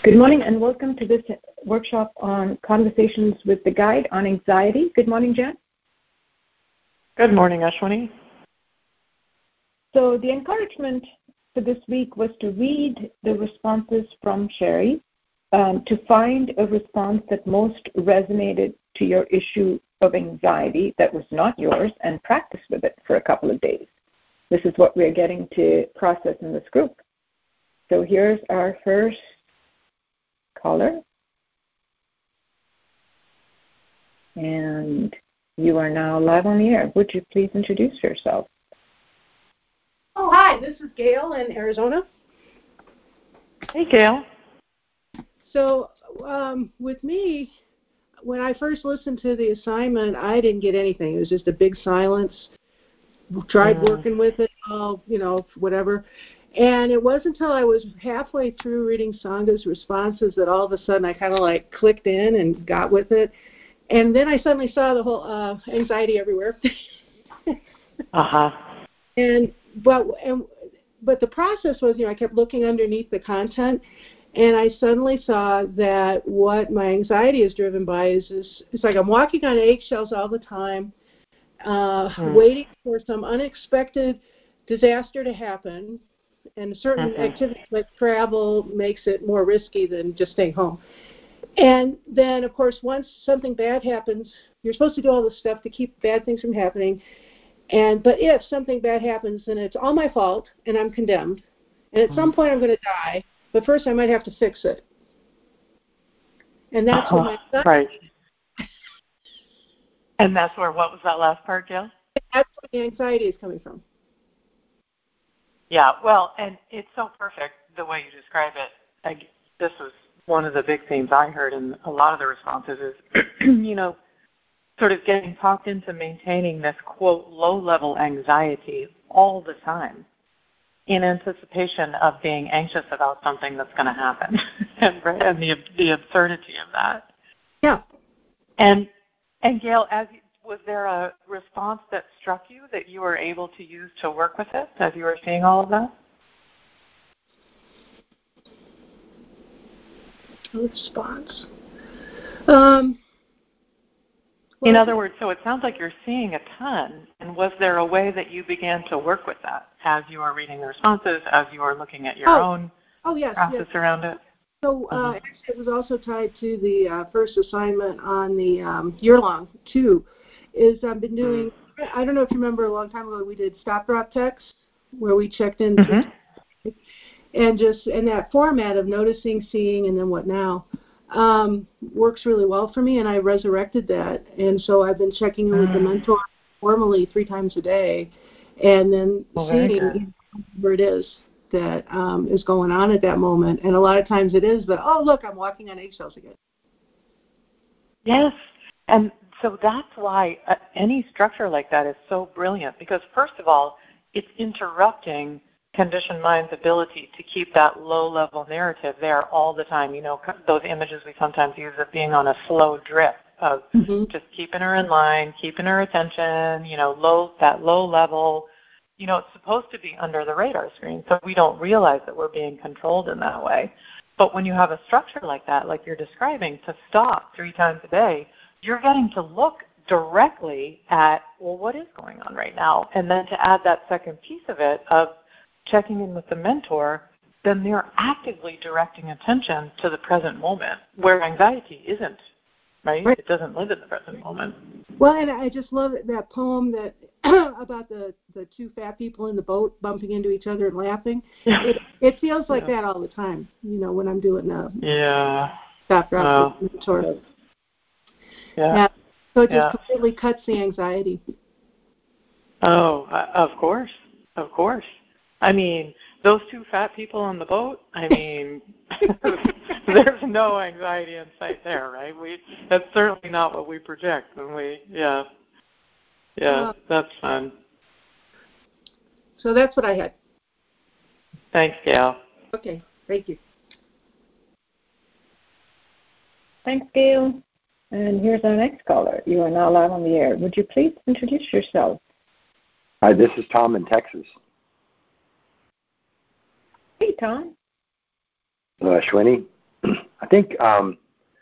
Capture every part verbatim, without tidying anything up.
Good morning and welcome to this workshop on Conversations with the Guide on Anxiety. Good morning, Jen. Good morning, Ashwini. So the encouragement for this week was to read the responses from Sherry, um, to find a response that most resonated to your issue of anxiety that was not yours, and practice with it for a couple of days. This is what we're getting to process in this group. So here's our first caller. And you are now live on the air. Would you please introduce yourself? Oh, hi. This is Gail in Arizona. Hey, Gail. So um, with me, when I first listened to the assignment, I didn't get anything. It was just a big silence. Tried Mm. working with it, all, you know, whatever. And it wasn't until I was halfway through reading Sanga's responses that all of a sudden I kind of like clicked in and got with it. And then I suddenly saw the whole uh, anxiety everywhere. uh-huh. And but and but the process was, you know, I kept looking underneath the content, and I suddenly saw that what my anxiety is driven by is this, it's like I'm walking on eggshells all the time, uh, mm. waiting for some unexpected disaster to happen. And certain mm-hmm. activities like travel makes it more risky than just staying home. And then, of course, once something bad happens, you're supposed to do all this stuff to keep bad things from happening. And but if something bad happens, then it's all my fault, and I'm condemned. And at mm-hmm. some point, I'm going to die. But first, I might have to fix it. And that's uh-huh. what my right. And that's where what was that last part, Jill? That's where the anxiety is coming from. Yeah, well, and it's so perfect the way you describe it. I, this was one of the big themes I heard in a lot of the responses is, you know, sort of getting talked into maintaining this, quote, low-level anxiety all the time in anticipation of being anxious about something that's going to happen and, and the the absurdity of that. Yeah. And, and Gail, as you, was there a response that struck you that you were able to use to work with it as you were seeing all of that? Response. Um, well, In other words, so it sounds like you're seeing a ton, and was there a way that you began to work with that as you were reading the responses, as you were looking at your oh, own oh, yes, process yes. around it? So uh, uh-huh. actually it was also tied to the uh, first assignment on the um, year-long, too, is I've been doing, mm. I don't know if you remember a long time ago, we did stop drop text, where we checked in mm-hmm. and just, in that format of noticing, seeing, and then what now, um, works really well for me, and I resurrected that. And so I've been checking in mm. with the mentor formally three times a day, and then well, seeing where it is that um, is going on at that moment. And a lot of times it is that, oh, look, I'm walking on eggshells again. Yes. And so that's why uh, any structure like that is so brilliant, because first of all, it's interrupting conditioned mind's ability to keep that low-level narrative there all the time. You know, those images we sometimes use of being on a slow drip of mm-hmm. just keeping her in line, keeping her attention, you know, low that low level. You know, it's supposed to be under the radar screen, so we don't realize that we're being controlled in that way. But when you have a structure like that, like you're describing, to stop three times a day, you're getting to look directly at, well, what is going on right now? And then to add that second piece of it of checking in with the mentor, then they're actively directing attention to the present moment, where anxiety isn't, right? right. It doesn't live in the present moment. Well, and I just love that poem that about the, the two fat people in the boat bumping into each other and laughing. It, it feels like yeah. that all the time, you know, when I'm doing a yeah. stop drop oh. mentor. Yeah. yeah. So it just yeah. completely cuts the anxiety. Oh, of course. Of course. I mean, those two fat people on the boat, I mean, there's no anxiety in sight there, right? We That's certainly not what we project when we, yeah. Yeah, uh, that's fun. So that's what I had. Thanks, Gail. Okay, thank you. Thanks, Gail. And here's our next caller. You are now live on the air. Would you please introduce yourself? Hi, this is Tom in Texas. Hey, Tom. Hello, Ashwini. I think, um,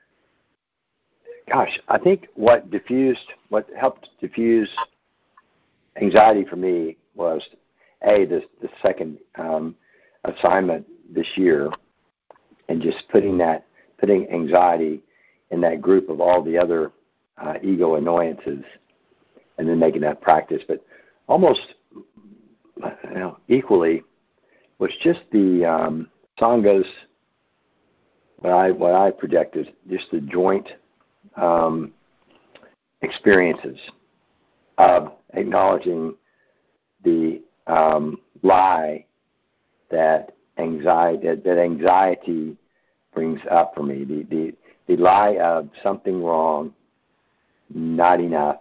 gosh, I think what diffused, what helped diffuse anxiety for me was, A, the, the second um, assignment this year, and just putting that, putting anxiety in that group of all the other uh, ego annoyances, and then making that practice. But almost, you know, equally was just the um, song goes. What I what I projected, just the joint um, experiences of acknowledging the um, lie that anxiety that, that anxiety brings up for me. The, the the lie of something wrong, not enough,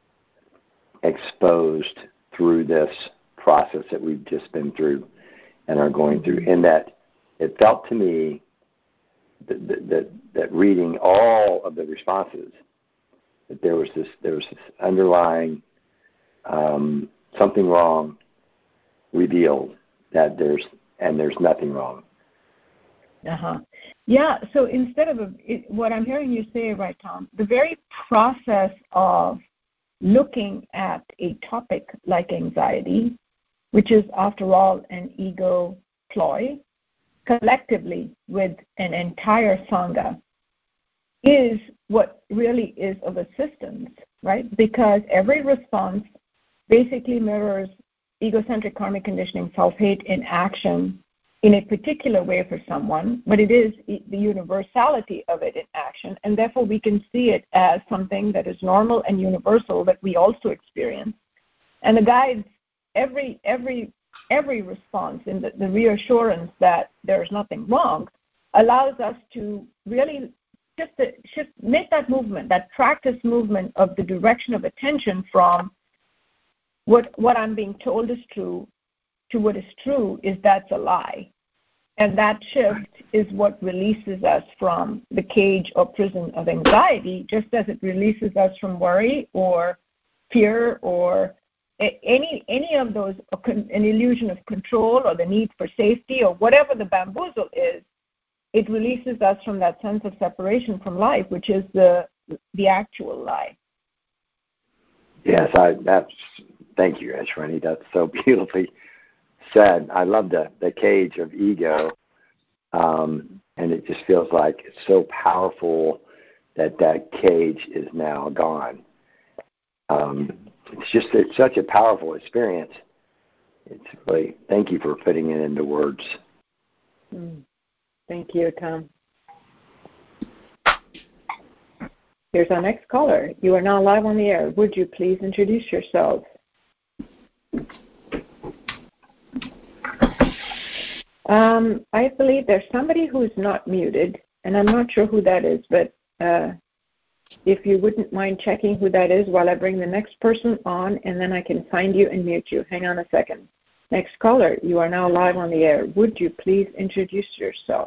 exposed through this process that we've just been through and are going through. And that it felt to me that, that, that reading all of the responses, that there was this there was this underlying um, something wrong revealed, that there's and there's nothing wrong. Uh-huh. Yeah, so instead of a, it, what I'm hearing you say, right, Tom, the very process of looking at a topic like anxiety, which is, after all, an ego ploy, collectively with an entire Sangha, is what really is of assistance, right? Because every response basically mirrors egocentric karmic conditioning, self-hate in action in a particular way for someone, but it is the universality of it in action, and therefore we can see it as something that is normal and universal that we also experience. And the guides every every every response in the, the reassurance that there is nothing wrong allows us to really just to, just make that movement, that practice movement of the direction of attention from what what I'm being told is true to what is true is that's a lie. And that shift is what releases us from the cage or prison of anxiety, just as it releases us from worry or fear or any any of those, an illusion of control or the need for safety or whatever the bamboozle is. It releases us from that sense of separation from life, which is the the actual lie. Yes, I that's thank you, Ashwini. That's so beautifully said. I love the, the cage of ego, um, and it just feels like it's so powerful that that cage is now gone. Um, it's just it's such a powerful experience. It's really, thank you for putting it into words. Mm. Thank you, Tom. Here's our next caller. You are now live on the air. Would you please introduce yourself? Um, I believe there's somebody who is not muted, and I'm not sure who that is, but uh, if you wouldn't mind checking who that is while I bring the next person on, and then I can find you and mute you. Hang on a second. Next caller, you are now live on the air. Would you please introduce yourself?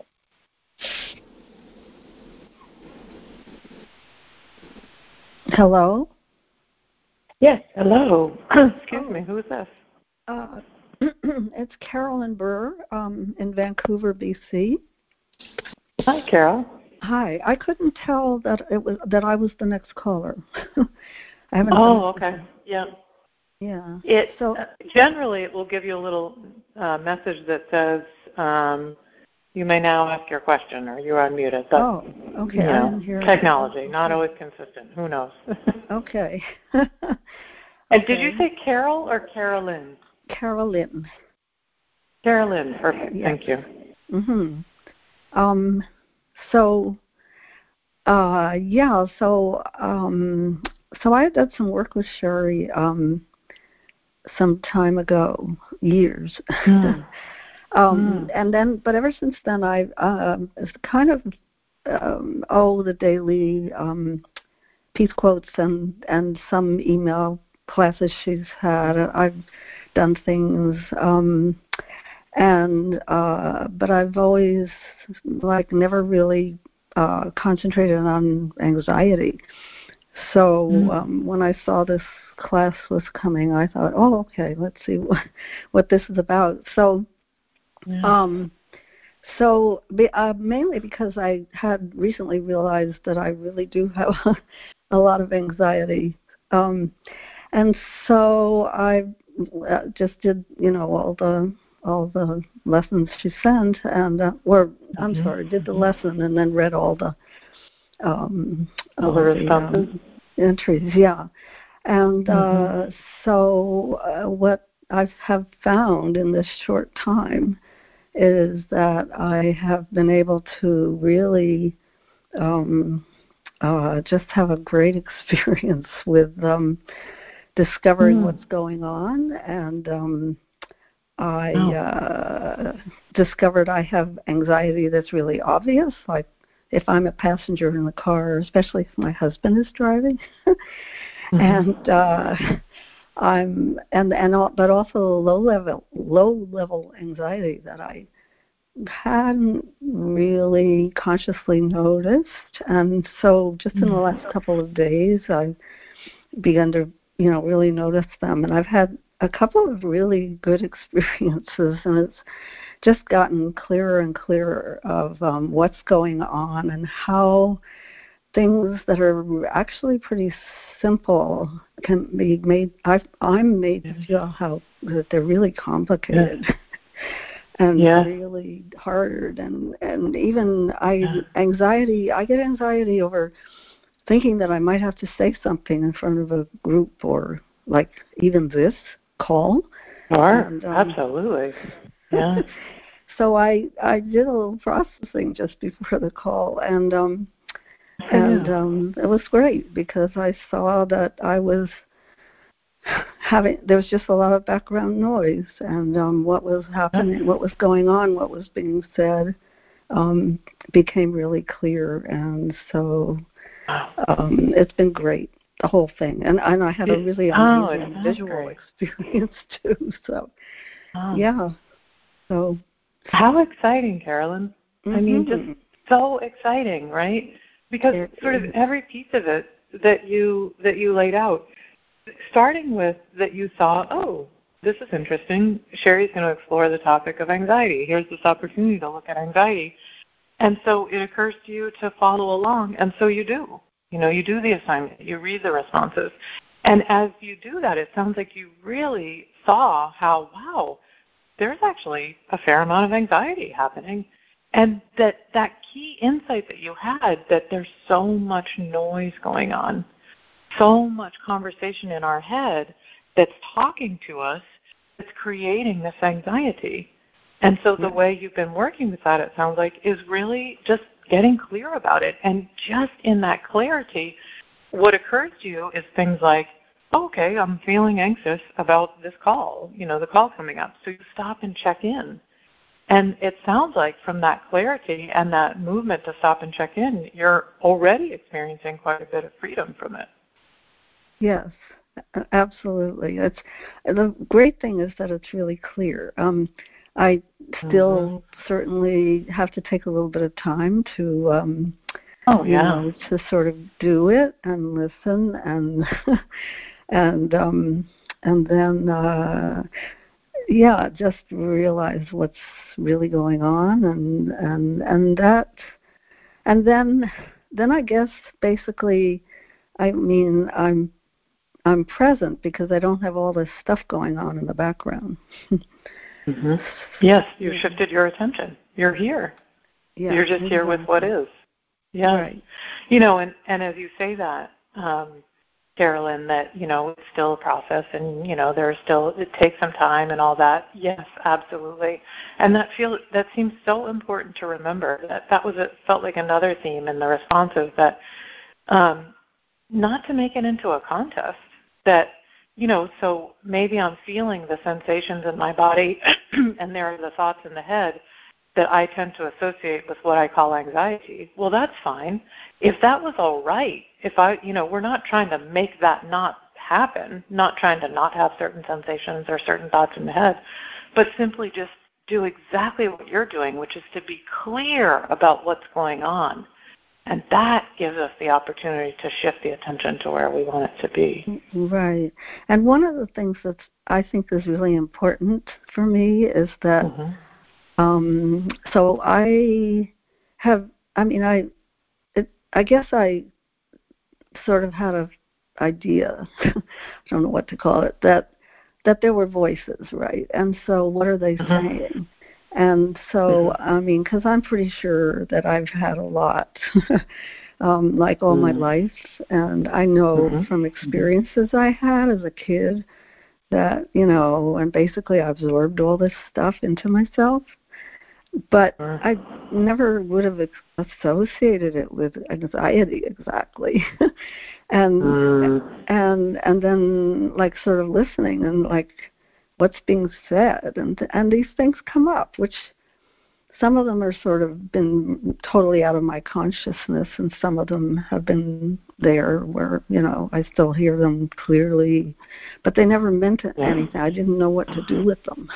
Hello? Yes, hello. Excuse me, who is this? Uh, it's Carolyn Burr um, in Vancouver, B C. Hi, Carol. Hi. I couldn't tell that it was that I was the next caller. I haven't. Oh, okay. Yeah. Yeah. It so uh, generally it will give you a little uh, message that says um, you may now ask your question, or you're unmuted. But, oh, okay. You know, I didn't hear technology, that. not always consistent. Who knows? Okay. And okay. did you say Carol or Carolyn? Carolyn. Carolyn. Perfect. Yes. Thank you. Mhm. Um. So. Uh. Yeah. So. Um. So I did some work with Sherry. Um. Some time ago, years. Mm. um, mm. And then, but ever since then, I've um, kind of um, oh, the daily um, peace quotes and and some email classes she's had. I've done things, um, and uh, but I've always like never really uh, concentrated on anxiety. So Mm. um, when I saw this class was coming, I thought, oh, okay, let's see what, what this is about. So, yeah. um, so be, uh, mainly because I had recently realized that I really do have a lot of anxiety. Um, and so I uh, just did, you know, all the all the lessons she sent, and uh, or I'm mm-hmm. sorry, did the lesson and then read all the um, all the responses, um, entries, yeah. And mm-hmm. uh, so uh, what I have found in this short time is that I have been able to really um, uh, just have a great experience with um, discovering mm. what's going on, and um, I oh. uh, discovered I have anxiety that's really obvious, like if I'm a passenger in the car, especially if my husband is driving, mm-hmm. and uh, I'm and and but also low level low level anxiety that I hadn't really consciously noticed, and so just in the last couple of days I've begun to, you know, really notice them, and I've had a couple of really good experiences, and it's just gotten clearer and clearer of um, what's going on and how things that are actually pretty simple can be made. I've, I'm made to feel how that they're really complicated. Yeah. And yeah. really hard, and and even I yeah. anxiety. I get anxiety over thinking that I might have to say something in front of a group, or like even this call. Sure, and, um, absolutely. Yeah. So I I did a little processing just before the call, and um and yeah. um it was great because I saw that I was having there was just a lot of background noise, and um what was happening, what was going on, what was being said um became really clear, and so um it's been great, the whole thing, and and I had a really oh, amazing visual great. experience too. So oh. yeah, so how exciting, Carolyn. Mm-hmm. I mean, just so exciting, right? Because it, sort of every piece of it that you that you laid out, starting with that you saw, oh, this is interesting. Sherry's going to explore the topic of anxiety. Here's this opportunity to look at anxiety. And so it occurs to you to follow along, and so you do. You know, you do the assignment. You read the responses. And as you do that, it sounds like you really saw how, wow, there's actually a fair amount of anxiety happening. And that, that key insight that you had, that there's so much noise going on, so much conversation in our head that's talking to us, that's creating this anxiety. And so the way you've been working with that, it sounds like, is really just getting clear about it. And just in that clarity, what occurs to you is things like, oh, okay, I'm feeling anxious about this call, you know, the call coming up. So you stop and check in. And it sounds like from that clarity and that movement to stop and check in, you're already experiencing quite a bit of freedom from it. Yes, absolutely. It's, the great thing is that it's really clear. Um, I still mm-hmm. certainly have to take a little bit of time to, um, oh yeah, you know, to sort of do it and listen and and um, and then uh, yeah, just realize what's really going on, and and and that, and then then I guess basically, I mean, I'm I'm present because I don't have all this stuff going on in the background. mm-hmm. Yes, you shifted your attention. You're here. Yeah, You're just exactly. here with what is. Yeah. Right. You know, and, and as you say that, um, Carolyn, that, you know, it's still a process and, you know, there's still, it takes some time and all that. Yes, absolutely. And that feel that seems so important to remember. That that was, it felt like another theme in the responses, that um, not to make it into a contest. That, you know, so maybe I'm feeling the sensations in my body and there are the thoughts in the head that I tend to associate with what I call anxiety. Well, that's fine. If that was all right, if I, you know, we're not trying to make that not happen, not trying to not have certain sensations or certain thoughts in the head, but simply just do exactly what you're doing, which is to be clear about what's going on. And that gives us the opportunity to shift the attention to where we want it to be. Right. And one of the things that I think is really important for me is that mm-hmm. um, so I have, I mean, I, it, I guess I sort of had a idea, I don't know what to call it, that that there were voices, right? And so what are they Mm-hmm. saying? And so, Mm-hmm. I mean, because I'm pretty sure that I've had a lot, um, like all my Mm-hmm. life, and I know Mm-hmm. from experiences I had as a kid that, you know, and basically I absorbed all this stuff into myself. But I never would have associated it with anxiety exactly, and Mm. and and then like sort of listening and like what's being said, and and these things come up, which some of them are sort of been totally out of my consciousness, and some of them have been there where, you know, I still hear them clearly, but they never meant anything. I didn't know what to do with them.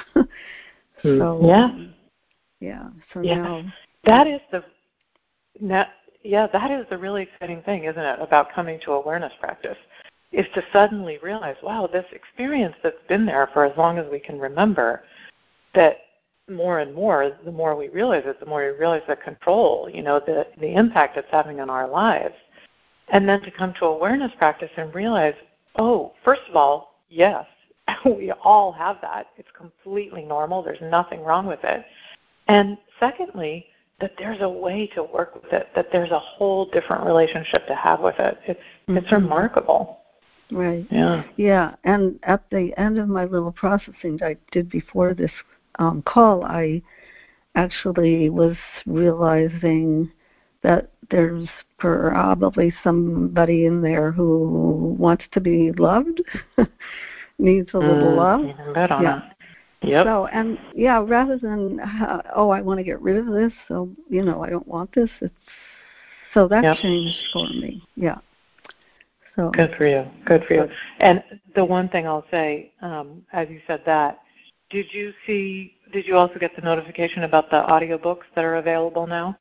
So yeah. Yeah. So yeah. now that is the now, yeah, that is the really exciting thing, isn't it, about coming to awareness practice, is to suddenly realize, wow, this experience that's been there for as long as we can remember, that more and more, the more we realize it, the more we realize the control, you know, the the impact it's having on our lives. And then to come to awareness practice and realize, oh, first of all, yes, we all have that. It's completely normal. There's nothing wrong with it. And secondly, that there's a way to work with it, that there's a whole different relationship to have with it. It's mm-hmm. it's remarkable. Right. Yeah. Yeah. And at the end of my little processing I did before this um, call, I actually was realizing that there's probably somebody in there who wants to be loved, needs a little mm, love. Even better on yeah. it. Yep. So, and yeah, rather than, uh, oh, I want to get rid of this, so, you know, I don't want this, it's, so that yep. changed for me, yeah. So Good for you, good for you. And the one thing I'll say, um, as you said that, did you see, did you also get the notification about the audiobooks that are available now?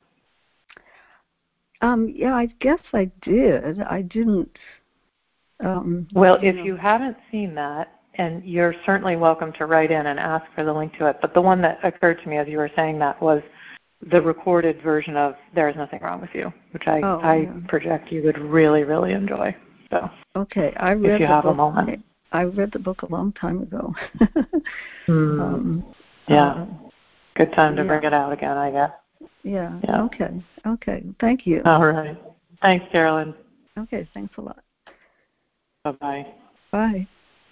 Um, yeah, I guess I did. I didn't. Um, well, if know. you haven't seen that, and you're certainly welcome to write in and ask for the link to it, but the one that occurred to me as you were saying that was the recorded version of There Is Nothing Wrong With You, which I, oh, I yeah. project you would really, really enjoy. So, okay, I read if you the have book, a moment. I read the book a long time ago. mm. um, yeah. Uh, Good time to yeah. bring it out again, I guess. Yeah. yeah. Okay. Okay. Thank you. All right. Thanks, Carolyn. Okay. Thanks a lot. Bye-bye. Bye.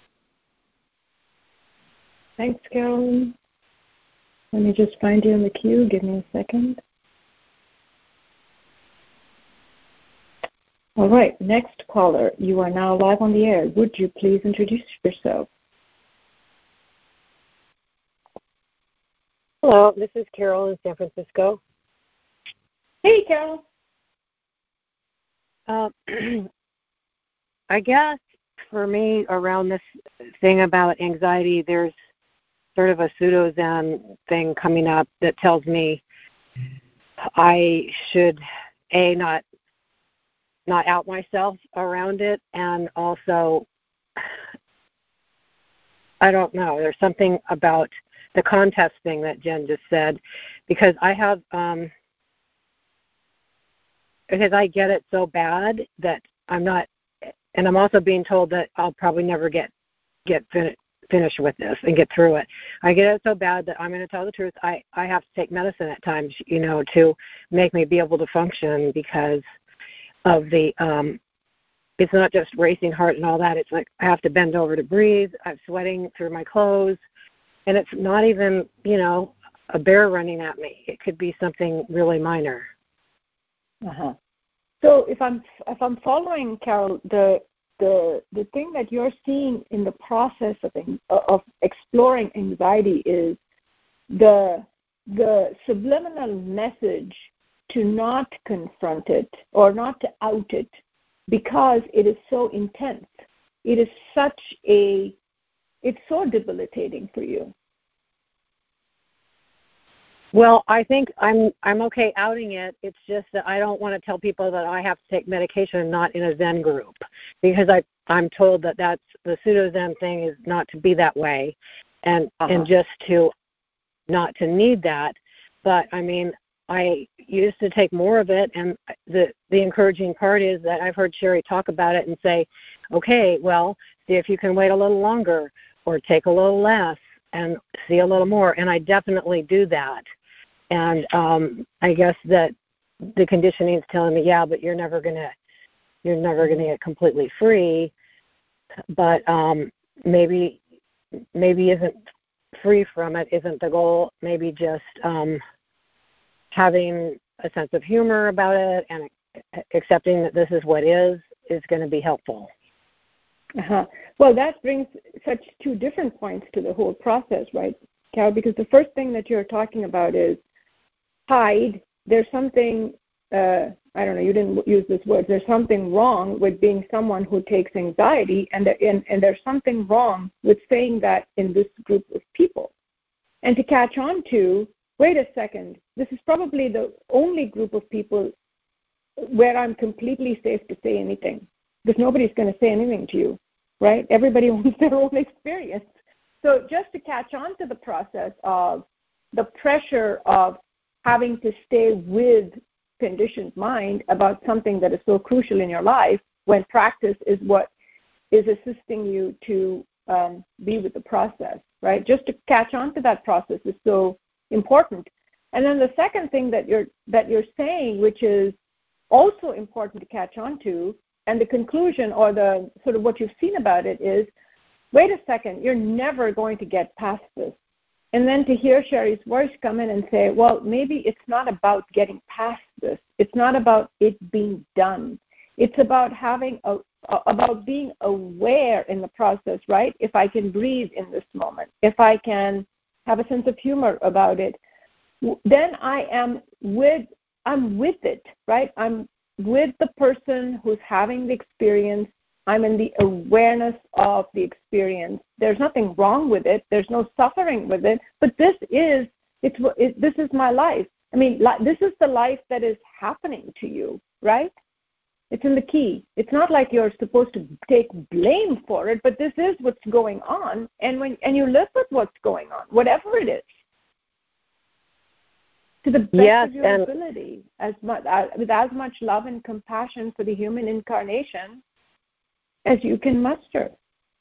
Thanks, Carolyn. Let me just find you in the queue. Give me a second. All right. Next caller. You are now live on the air. Would you please introduce yourself? Hello, this is Carol in San Francisco. Hey, Carol. Uh, I guess for me, around this thing about anxiety, there's sort of a pseudo-Zen thing coming up that tells me I should, A, not not out myself around it, and also, I don't know, there's something about the contest thing that Jen just said, because I have, um, because I get it so bad that I'm not, and I'm also being told that I'll probably never get get fin- finished with this and get through it. I get it so bad that I'm going to tell the truth. I, I have to take medicine at times, you know, to make me be able to function because of the, um, it's not just racing heart and all that. It's like I have to bend over to breathe. I'm sweating through my clothes. And it's not even, you know, a bear running at me. It could be something really minor. Uh-huh. So if I'm if I'm following, Carol, the the the thing that you're seeing in the process of of exploring anxiety is the the subliminal message to not confront it or not to out it because it is so intense. It is such a it's so debilitating for you. Well, I think I'm I'm okay outing it. It's just that I don't want to tell people that I have to take medication not in a Zen group, because I I'm told that that's the pseudo Zen thing is not to be that way, and uh-huh. and just to not to need that. But, I mean, I used to take more of it, and the the encouraging part is that I've heard Sherry talk about it and say, okay, well, see if you can wait a little longer or take a little less and see a little more. And I definitely do that. And um, I guess that the conditioning is telling me, yeah, but you're never going to you're never going to get completely free. But um, maybe maybe isn't free from it isn't the goal. Maybe just um, having a sense of humor about it and accepting that this is what is is going to be helpful. Uh-huh. Well, that brings such two different points to the whole process, right, Carol? Because the first thing that you're talking about is hide. There's something, uh, I don't know, you didn't use this word. There's something wrong with being someone who takes anxiety, and, and, and there's something wrong with saying that in this group of people. And to catch on to, wait a second, this is probably the only group of people where I'm completely safe to say anything, because nobody's going to say anything to you, right? Everybody wants their own experience. So just to catch on to the process of the pressure of having to stay with conditioned mind about something that is so crucial in your life, when practice is what is assisting you to um, be with the process, right? Just to catch on to that process is so important. And then the second thing that you're that you're saying, which is also important to catch on to, and the conclusion or the sort of what you've seen about it is, wait a second, you're never going to get past this. And then to hear Sherry's voice come in and say, well, maybe it's not about getting past this. It's not about it being done. It's about having a, about being aware in the process, right? If I can breathe in this moment, if I can have a sense of humor about it, then I am with, I'm with it, right? I'm with the person who's having the experience. I'm in the awareness of the experience. There's nothing wrong with it. There's no suffering with it. But this is, it's, it, this is my life. I mean, this is the life that is happening to you, right? It's in the key. It's not like you're supposed to take blame for it, but this is what's going on. And when and you live with what's going on, whatever it is, to the best yes, of your ability, as much, uh, with as much love and compassion for the human incarnation as you can muster.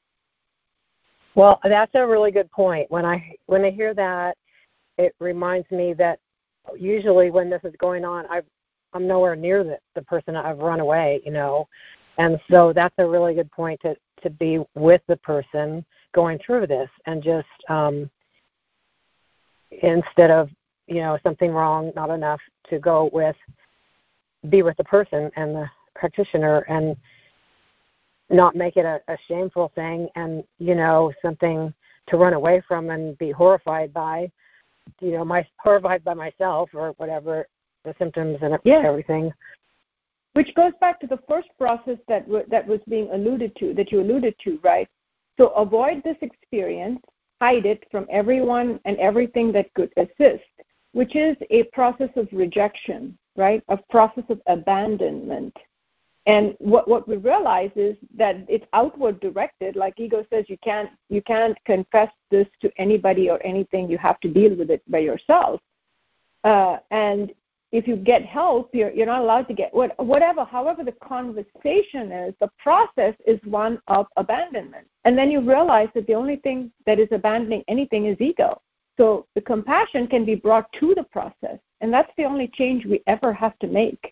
Well, that's a really good point. When I when I hear that, it reminds me that usually when this is going on, I've, I'm nowhere near the, the person. I've run away, you know. And so that's a really good point to, to be with the person going through this and just um, instead of, you know, something wrong, not enough, to go with, be with the person and the practitioner and not make it a, a shameful thing and, you know, something to run away from and be horrified by, you know, my horrified by myself or whatever, the symptoms and yes. everything. Which goes back to the first process that w- that was being alluded to, that you alluded to, right? So avoid this experience, hide it from everyone and everything that could assist, which is a process of rejection, right? A process of abandonment. And what, what we realize is that it's outward directed. Like Ego says, you can't you can't confess this to anybody or anything. You have to deal with it by yourself. Uh, and if you get help, you're you're not allowed to get what, whatever. However, the conversation is, the process is one of abandonment. And then you realize that the only thing that is abandoning anything is ego. So the compassion can be brought to the process, and that's the only change we ever have to make.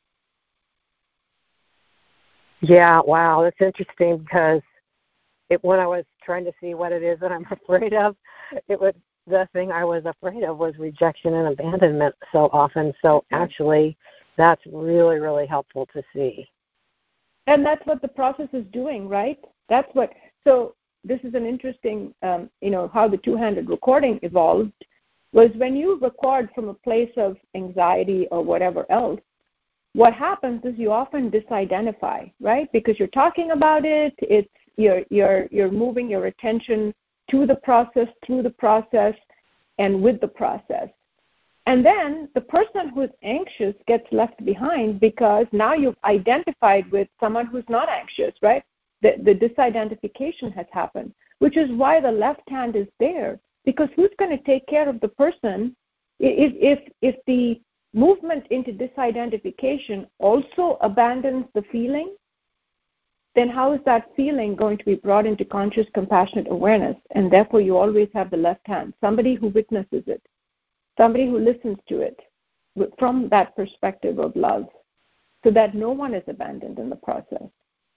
Yeah, wow, that's interesting because it, when I was trying to see what it is that I'm afraid of, it was the thing I was afraid of was rejection and abandonment so often. So actually, that's really, really helpful to see. And that's what the process is doing, right? That's what. So this is an interesting, um, you know, how the two-handed recording evolved was when you record from a place of anxiety or whatever else. What happens is you often disidentify, right? Because you're talking about it, it's you're you're you're moving your attention to the process, through the process, and with the process. And then the person who's anxious gets left behind because now you've identified with someone who's not anxious, right? The the disidentification has happened, which is why the left hand is there. Because who's going to take care of the person if if if the movement into disidentification also abandons the feeling? Then how is that feeling going to be brought into conscious, compassionate awareness? And therefore, you always have the left hand, somebody who witnesses it, somebody who listens to it from that perspective of love, so that no one is abandoned in the process.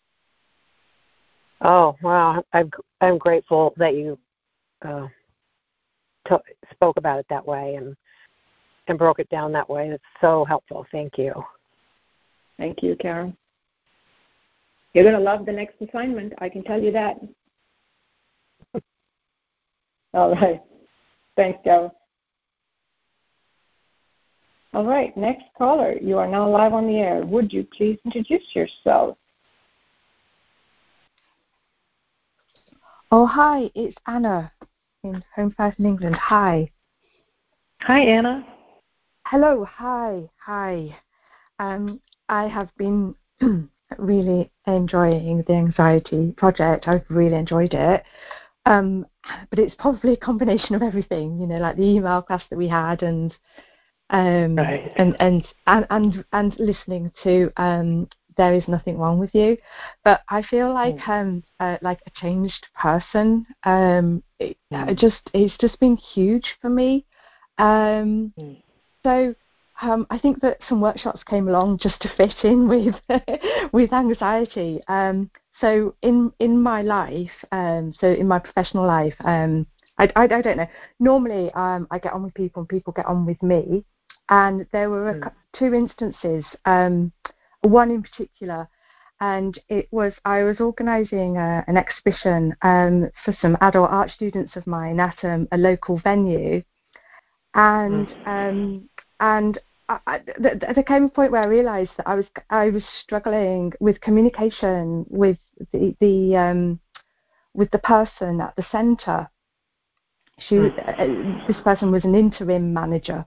Oh, wow. I'm, I'm grateful that you uh, t- spoke about it that way and, and broke it down that way. It's so helpful. Thank you. Thank you, Karen. You're going to love the next assignment, I can tell you that. All right. Thanks, Karen. All right, next caller. You are now live on the air. Would you please introduce yourself? Oh, hi, it's Anna in Homefast in England. Hi. Hi, Anna. Hello, hi, hi. Um, I have been really enjoying the anxiety project. I've really enjoyed it. Um, but it's probably a combination of everything, you know, like the email class that we had and um, right. and, and, and, and, and listening to um, There Is Nothing Wrong With You. But I feel like mm. um, uh, like a changed person. Um, it, mm. it just it's just been huge for me. Um, mm. So um, I think that some workshops came along just to fit in with with anxiety. Um, so in in my life, um, so in my professional life, um, I, I, I don't know. Normally, um, I get on with people and people get on with me. And there were a, mm. two instances. Um, one in particular, and it was I was organising a, an exhibition um, for some adult art students of mine at um, a local venue, and um, and I, I, th- there came a point where I realised that I was I was struggling with communication with the the um, with the person at the centre. She mm. uh, this person was an interim manager,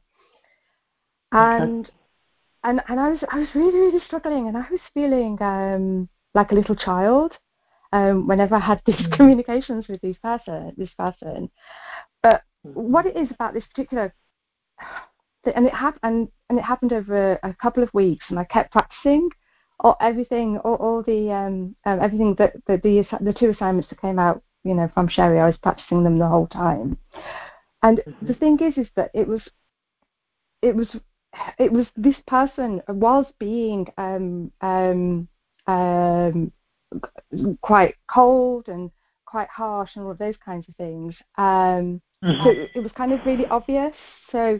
and. Okay. And and I was I was really really struggling, and I was feeling um, like a little child um, whenever I had these mm. communications with this person. This person, but mm-hmm. what it is about this particular, and it happened and it happened over a, a couple of weeks, and I kept practicing, all everything, all, all the um, um, everything that, that the the two assignments that came out, you know, from Sherry. I was practicing them the whole time, and mm-hmm. the thing is, is that it was, it was. It was this person was being um, um, um, quite cold and quite harsh and all of those kinds of things. Um, mm-hmm. So it, it was kind of really obvious. So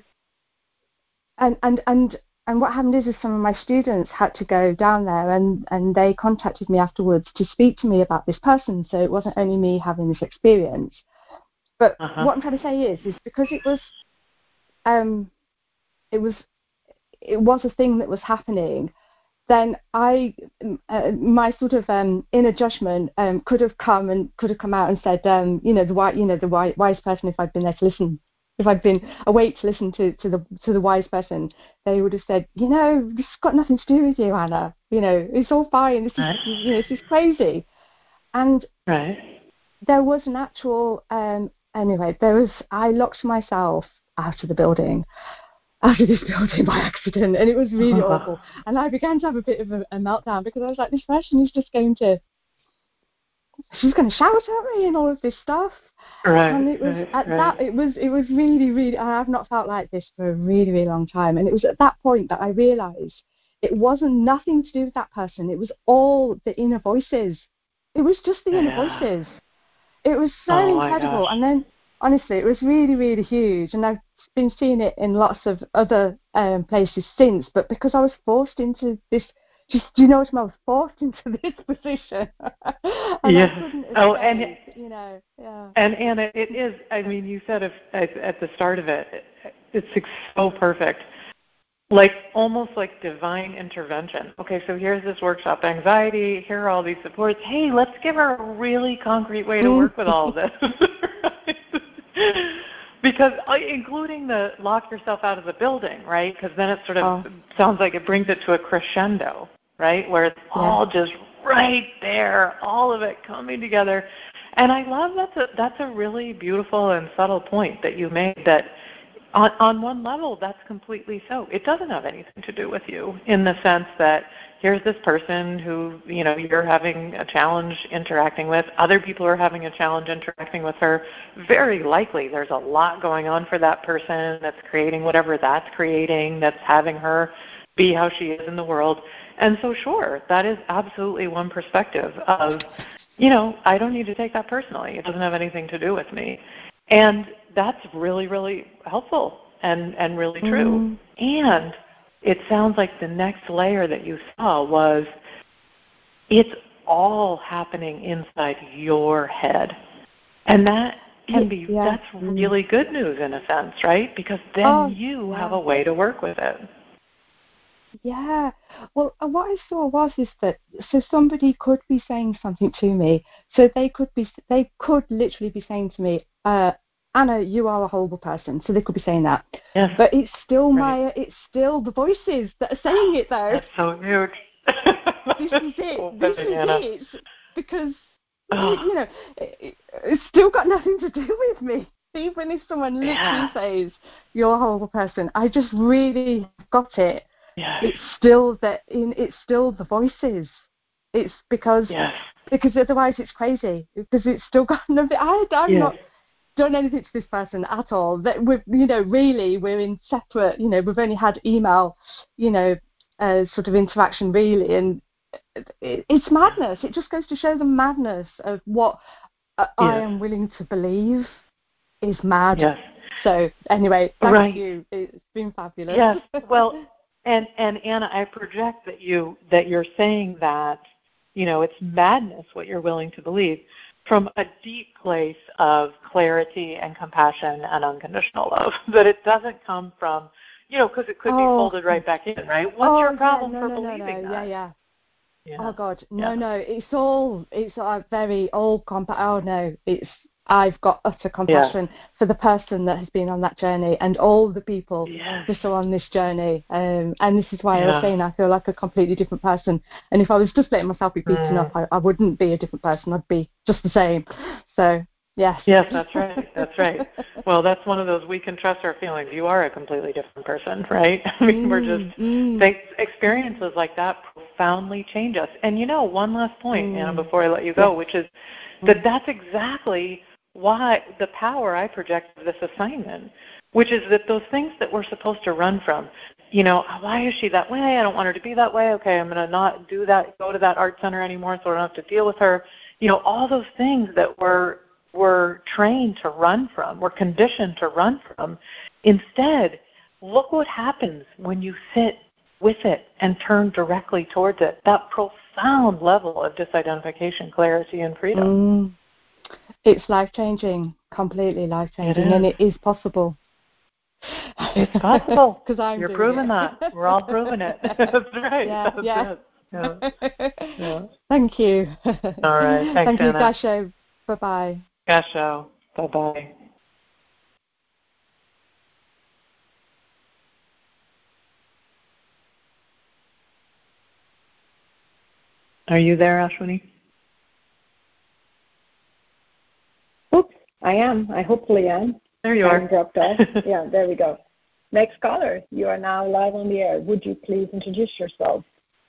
and and and and what happened is, is some of my students had to go down there, and, and they contacted me afterwards to speak to me about this person. So it wasn't only me having this experience. But uh-huh. what I'm trying to say is, is because it was, um, it was. it was a thing that was happening, then I, uh, my sort of um, inner judgment um, could have come and could have come out and said, um, you know, the wise, you know, the wise, wise person. If I'd been there to listen, if I'd been awake to listen to, to the to the wise person, they would have said, you know, this has got nothing to do with you, Anna. You know, it's all fine. This is, right. you know, this is crazy. And right. there was an actual, um, anyway, there was. I locked myself out of the building. out of this building by accident, and it was really uh-huh. awful. And I began to have a bit of a, a meltdown because I was like, this person is just going to, she's going to shout at me and all of this stuff. Right. And it was right, at right. that, it was, it was really, really. I've not felt like this for a really, really long time. And it was at that point that I realised it wasn't nothing to do with that person. It was all the inner voices. It was just the yeah. inner voices. It was so oh incredible. And then, honestly, it was really, really huge. And I've been seeing it in lots of other um, places since, but because I was forced into this, just do you know what I mean? I was forced into this position. and yeah. I couldn't escape, oh, and it, you know, yeah. And Anna, it is. I mean, you said if, at the start of it, it's so perfect, like almost like divine intervention. Okay, so here's this workshop, anxiety. Here are all these supports. Hey, let's give her a really concrete way to work with all of this. right? Because including the lock yourself out of the building, right? Because then it sort of oh. sounds like it brings it to a crescendo, right? Where it's yeah. all just right there, all of it coming together. And I love that's a, that's a really beautiful and subtle point that you made, that on, on one level, that's completely so. It doesn't have anything to do with you, in the sense that here's this person who, you know, you're having a challenge interacting with. Other people are having a challenge interacting with her. Very likely there's a lot going on for that person that's creating whatever that's creating, that's having her be how she is in the world. And so, sure, that is absolutely one perspective of, you know, I don't need to take that personally. It doesn't have anything to do with me. And that's really, really helpful and, and really true. Mm. And it sounds like the next layer that you saw was it's all happening inside your head. And that can be, yeah. that's really good news in a sense, right? Because then oh, you yeah. have a way to work with it. Yeah. Well, what I saw was is that so somebody could be saying something to me. So they could be, they could literally be saying to me, uh, Anna, you are a horrible person. So they could be saying that. Yes. But it's still right. my, it's still the voices that are saying it, though. That's so huge. This is it. Oh, this is Anna. it. Because oh. you know, it, it's still got nothing to do with me. Even if someone literally yeah. says you're a horrible person, I just really got it. Yes. It's still that in. It's still the voices. It's because yes. because otherwise it's crazy. Because it's still got nothing. I, I'm yes. not done anything to this person at all. That we've, you know, really we're in separate. You know, we've only had email, you know, uh, sort of interaction really, and it, it's madness. It just goes to show the madness of what uh, yes. I am willing to believe is mad. Yes. So anyway, thank right. you. It's been fabulous. Yes. Well. And and Anna, I project that you that you're saying that, you know, it's madness what you're willing to believe from a deep place of clarity and compassion and unconditional love. That it doesn't come from, you know, because it could oh. be folded right back in, right? What's oh, your problem yeah, no, for no, believing no, no. that? Yeah, yeah. Yeah. Oh God, no, yeah. no. It's all it's uh, very all compa. Oh no, it's. I've got utter compassion yeah. for the person that has been on that journey and all the people yeah. that are on this journey. Um, and this is why yeah. I was saying I feel like a completely different person. And if I was just letting myself be beaten mm. up, I, I wouldn't be a different person. I'd be just the same. So, yes. Yes, that's right. That's right. Well, that's one of those we can trust our feelings. You are a completely different person, right? I mean, mm, we're just, mm. they, experiences like that profoundly change us. And, you know, one last point, mm. Anna, before I let you go, yeah. which is that that's exactly why the power I project of this assignment, which is that those things that we're supposed to run from, you know, why is she that way? I don't want her to be that way. Okay, I'm going to not do that, go to that art center anymore so I don't have to deal with her. You know, all those things that we're, we're trained to run from, we're conditioned to run from. Instead, look what happens when you sit with it and turn directly towards it, that profound level of disidentification, clarity, and freedom. Mm. It's life-changing, completely life-changing, and it is possible. It's possible. Because I'm You're doing proving it. that. We're all proving it. That's right. Yeah, That's yeah. It. Yeah. yeah. Thank you. All right. Thanks, Thank you, Anna. Gasho. Bye-bye. Gasho. Bye-bye. Are you there, Ashwini? Oops, I am. I hopefully am. There you I are. dropped off. Yeah, there we go. Next caller, you are now live on the air. Would you please introduce yourself?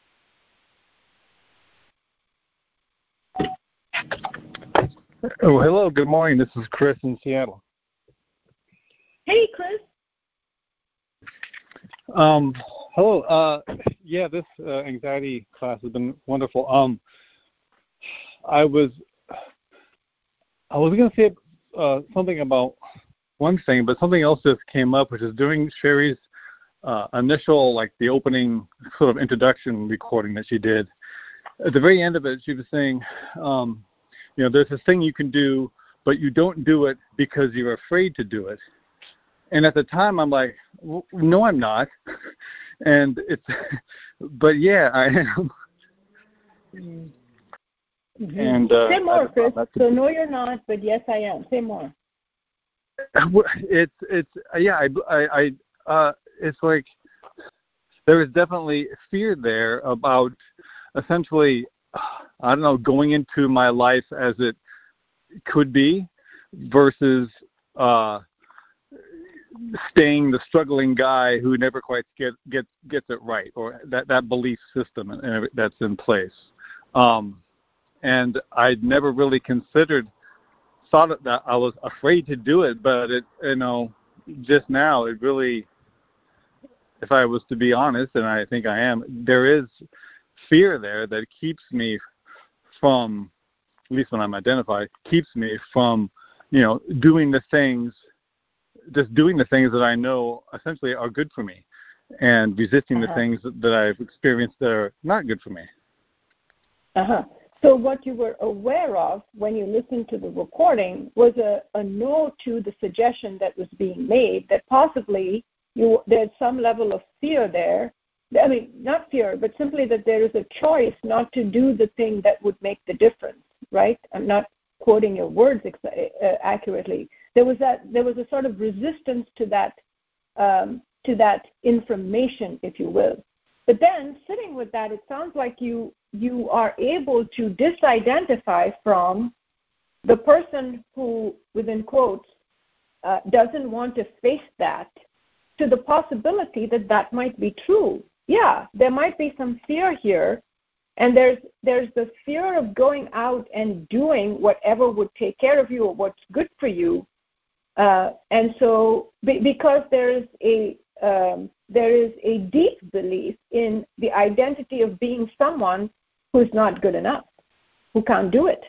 Oh, hello. Good morning. This is Chris in Seattle. Hey, Chris. Um, hello. Uh, yeah, this uh, anxiety class has been wonderful. Um, I was I was going to say uh, something about one thing, but something else just came up, which is during Sherry's uh, initial, like the opening sort of introduction recording that she did. At the very end of it, she was saying, um, you know, there's this thing you can do, but you don't do it because you're afraid to do it. And at the time, I'm like, well, no, I'm not. And it's, but yeah, I am. Mm-hmm. And uh, say more, Chris. So no, you're not, but yes, I am. Say more. It's it's yeah. I I, I uh, it's like there is definitely fear there about essentially, I don't know, going into my life as it could be versus uh, staying the struggling guy who never quite get, get, gets it right, or that, that belief system and that's in place. Um, and I'd never really considered, thought that I was afraid to do it, but it, you know, just now it really, if I was to be honest, and I think I am, there is fear there that keeps me from, at least when I'm identified, keeps me from, you know, doing the things, just doing the things that I know essentially are good for me and resisting uh-huh. the things that I've experienced that are not good for me. Uh-huh. So what you were aware of when you listened to the recording was a, a no to the suggestion that was being made, that possibly you there's some level of fear there. I mean, not fear, but simply that there is a choice not to do the thing that would make the difference, right? I'm not quoting your words ex- uh, accurately. There was that there was a sort of resistance to that um, to that information, if you will. But then, sitting with that, it sounds like you you are able to disidentify from the person who, within quotes, uh, doesn't want to face that, to the possibility that that might be true. Yeah, there might be some fear here, and there's there's the fear of going out and doing whatever would take care of you or what's good for you. Uh, and so, be, because there is a um, there is a deep belief in the identity of being someone who's not good enough, who can't do it.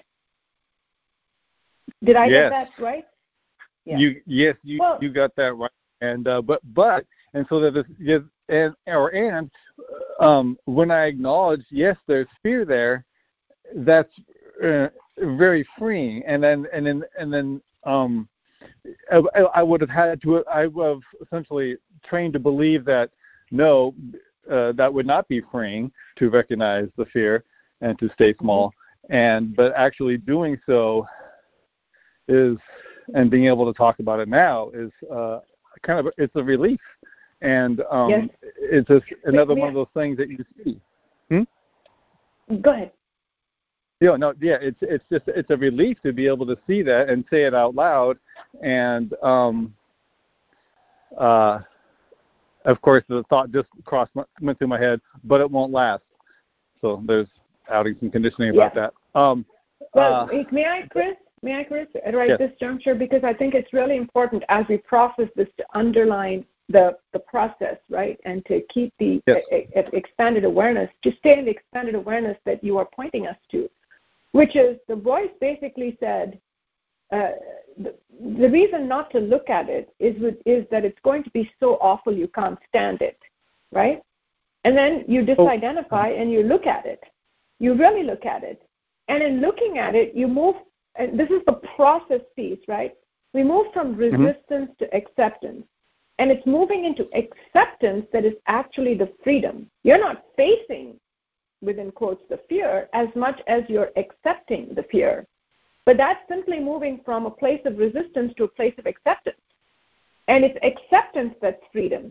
Did I yes. get that right? Yeah. You yes, you well, you got that right. And uh, but but and so that this, yes, and or and um, when I acknowledge yes, there's fear there, that's uh, very freeing. And then and then and then um, I, I would have had to I would have essentially trained to believe that no, uh, that would not be freeing to recognize the fear and to stay small. Mm-hmm. And but actually doing so is, and being able to talk about it now is uh, kind of, it's a relief. And um, yes. it's just another Wait, one of those things that you see. Hmm? Go ahead. Yeah, no, yeah, it's it's just it's a relief to be able to see that and say it out loud. And um, uh, of course, the thought just crossed my, went through my head, but it won't last. So there's outing some conditioning about yeah. that. Um, well, uh, may I, Chris? May I, Chris, right yes. this juncture? Because I think it's really important as we process this to underline the, the process, right, and to keep the yes. a, a, expanded awareness, to stay in the expanded awareness that you are pointing us to, which is the voice basically said, uh, the, the reason not to look at it is, with, is that it's going to be so awful you can't stand it, right? And then you disidentify oh. and you look at it. You really look at it. And in looking at it, you move, and this is the process piece, right? We move from resistance mm-hmm. to acceptance. And it's moving into acceptance that is actually the freedom. You're not facing, within quotes, the fear as much as you're accepting the fear. But that's simply moving from a place of resistance to a place of acceptance. And it's acceptance that's freedom.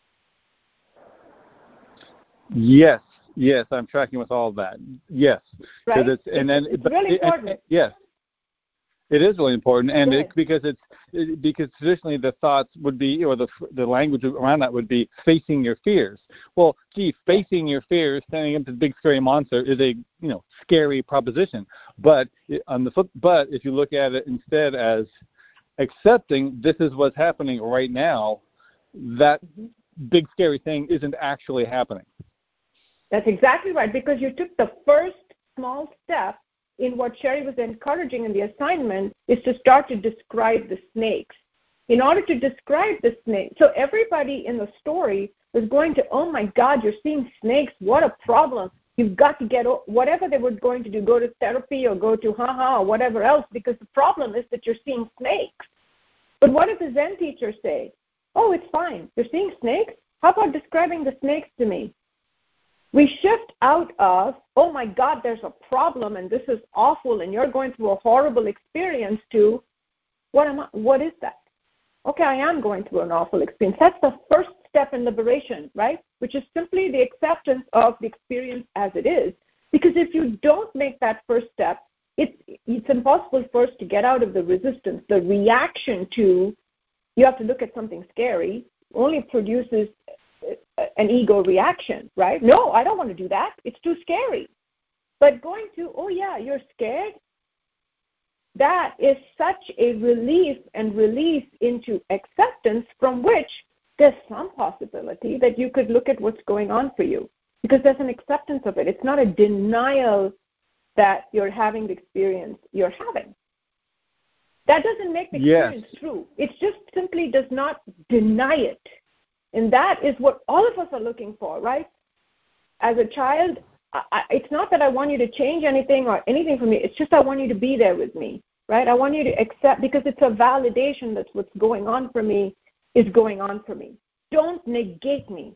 Yes, yes, I'm tracking with all of that. Yes. Right? It's, and then, it's really it, important. And, yes. It is really important, and it, because it's it, because traditionally the thoughts would be, or the the language around that would be facing your fears. Well, gee, facing your fears, standing up to the big scary monster, is a you know scary proposition. But on the flip, but if you look at it instead as accepting, this is what's happening right now, that mm-hmm. big scary thing isn't actually happening. That's exactly right, because you took the first small step in what Sherry was encouraging in the assignment is to start to describe the snakes. In order to describe the snake, so everybody in the story was going to, oh my God, you're seeing snakes, what a problem. You've got to get, whatever they were going to do, go to therapy or go to haha or whatever else, because the problem is that you're seeing snakes. But what did the Zen teacher say? Oh, it's fine. You're seeing snakes? How about describing the snakes to me? We shift out of, oh my God, there's a problem and this is awful and you're going through a horrible experience, to, what am I, what is that? Okay, I am going through an awful experience. That's the first step in liberation, right? Which is simply the acceptance of the experience as it is. Because if you don't make that first step, it's, it's impossible first to get out of the resistance. The reaction to, you have to look at something scary, only produces an ego reaction, right? No, I don't want to do that. It's too scary. But going to, oh yeah, you're scared, that is such a relief and release into acceptance, from which there's some possibility that you could look at what's going on for you, because there's an acceptance of it. It's not a denial that you're having the experience you're having. That doesn't make the experience yes. true. It just simply does not deny it. And that is what all of us are looking for, right? As a child, I, it's not that I want you to change anything or anything from me. It's just I want you to be there with me, right? I want you to accept, because it's a validation that what's going on for me is going on for me. Don't negate me.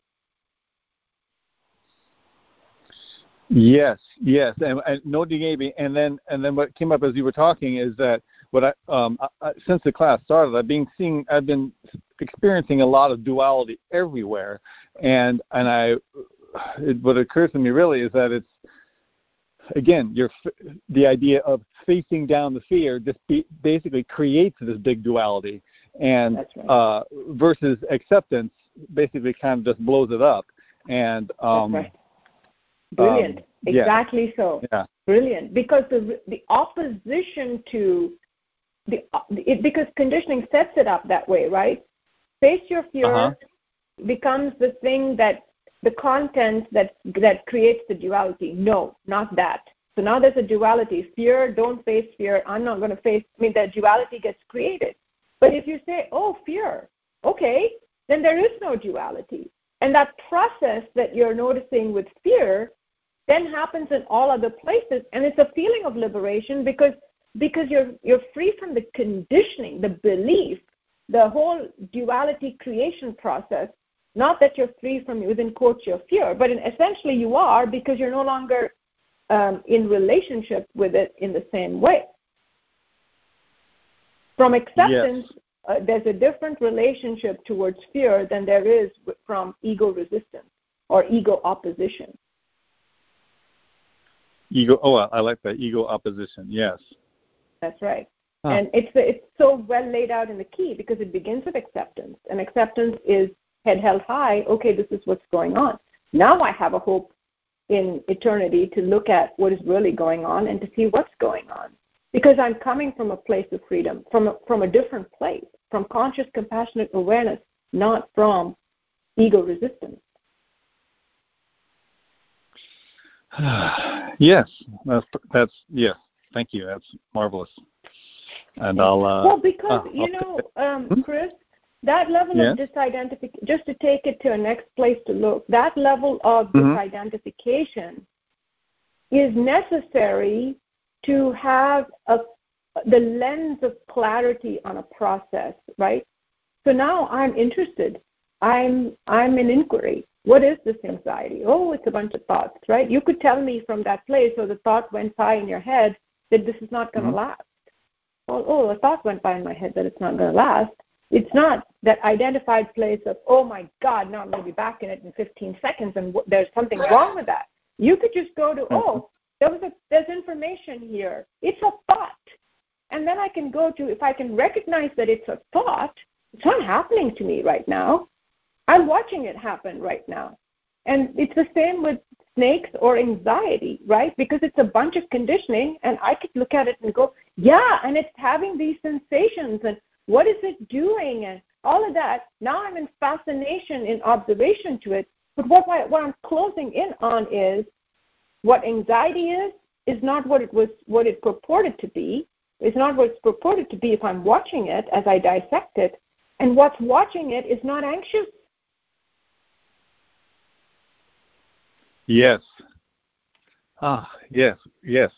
Yes, yes, and, and no negating. And then, and then what came up as you were talking is that what I, um, I, since the class started, I've been seeing, I've been experiencing a lot of duality everywhere, and and I. It, what occurs to me really is that it's, again, you're, the idea of facing down the fear just be, basically creates this big duality, and right. uh, versus acceptance basically kind of just blows it up. And um, That's right. Brilliant. Um, exactly yeah. so. Yeah. Brilliant. Because the the opposition to the it, because conditioning sets it up that way, right? Face your fear uh-huh. becomes the thing that the content that that creates the duality. No, not that. So now there's a duality. Fear, don't face fear. I'm not going to face. I mean, that duality gets created. But if you say, oh, fear, okay, then there is no duality. And that process that you're noticing with fear then happens in all other places. And it's a feeling of liberation because because you're you're free from the conditioning, the belief, the whole duality creation process. Not that you're free from, within quotes, your fear, but in, essentially you are, because you're no longer um, in relationship with it in the same way. From acceptance, yes. uh, there's a different relationship towards fear than there is from ego resistance or ego opposition. Ego. Oh, I like that. Ego opposition. Yes. That's right. Huh. And it's it's so well laid out in the key, because it begins with acceptance, and acceptance is head held high. Okay, this is what's going on. Now I have a hope in eternity to look at what is really going on and to see what's going on, because I'm coming from a place of freedom, from a, from a different place, from conscious, compassionate awareness, not from ego resistance. Yes, that's that's yes. Thank you. That's marvelous. And I'll uh, well because uh, you know, um, Chris, that level yes. of disidentification. Just to take it to a next place to look, that level of mm-hmm. disidentification is necessary to have a the lens of clarity on a process, right? So now I'm interested. I'm I'm in inquiry. What is this anxiety? Oh, it's a bunch of thoughts, right? You could tell me from that place, or the thought went by in your head that this is not going to mm-hmm. last. Well, oh, a thought went by in my head that it's not going to last. It's not that identified place of, oh my God, now I'm going to be back in it in fifteen seconds, and w- there's something wrong with that. You could just go to, oh, there was a, there's information here. It's a thought. And then I can go to, if I can recognize that it's a thought, it's not happening to me right now. I'm watching it happen right now. And it's the same with snakes or anxiety, right? Because it's a bunch of conditioning, and I could look at it and go, yeah, and it's having these sensations, and what is it doing, and all of that. Now I'm in fascination, in observation to it. But what, I, what I'm closing in on is what anxiety is, is not what it was, what it purported to be. It's not what it's purported to be if I'm watching it as I dissect it. And what's watching it is not anxious. Yes. Ah, yes, yes.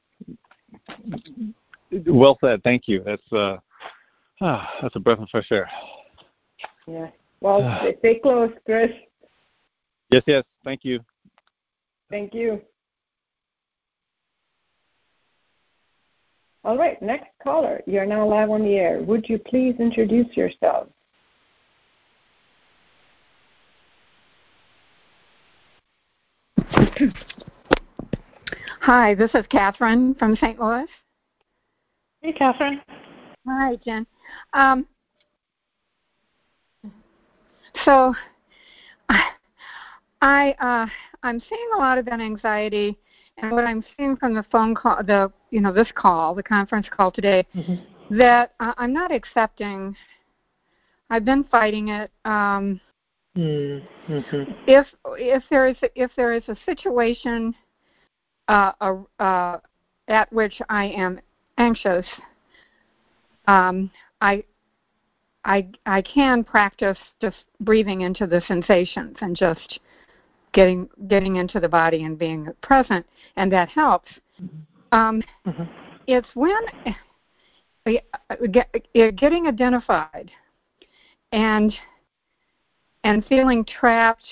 Well said. Thank you. That's uh, ah, that's a breath of fresh air. Yeah. Well, stay close, Chris. Yes, yes. Thank you. Thank you. All right, next caller. You're now live on the air. Would you please introduce yourself? Hi, this is Catherine from Saint Louis. Hey, Catherine. Hi, Jen. Um, so, I uh, I'm seeing a lot of that anxiety, and what I'm seeing from the phone call, the you know this call, the conference call today, mm-hmm. that uh, I'm not accepting. I've been fighting it. Um, mm-hmm. If if there is a, if there is a situation uh, uh, at which I am anxious, um, I. I I can practice just breathing into the sensations and just getting getting into the body and being present, and that helps. Mm-hmm. Um, mm-hmm. It's when uh, getting identified and and feeling trapped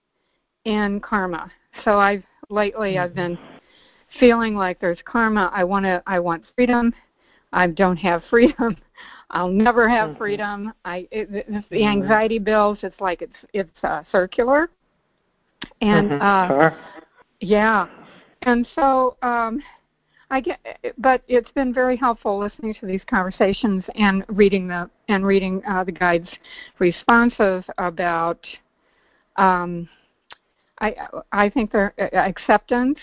in karma. So I've lately mm-hmm. I've been feeling like there's karma. I want to I want freedom. I don't have freedom. I'll never have mm-hmm. freedom. I it, it's the anxiety builds. It's like it's it's uh, circular, and mm-hmm. uh, sure. yeah, and so um, I get. But it's been very helpful listening to these conversations and reading the and reading uh, the guides' responses about. Um, I I think they're uh, acceptance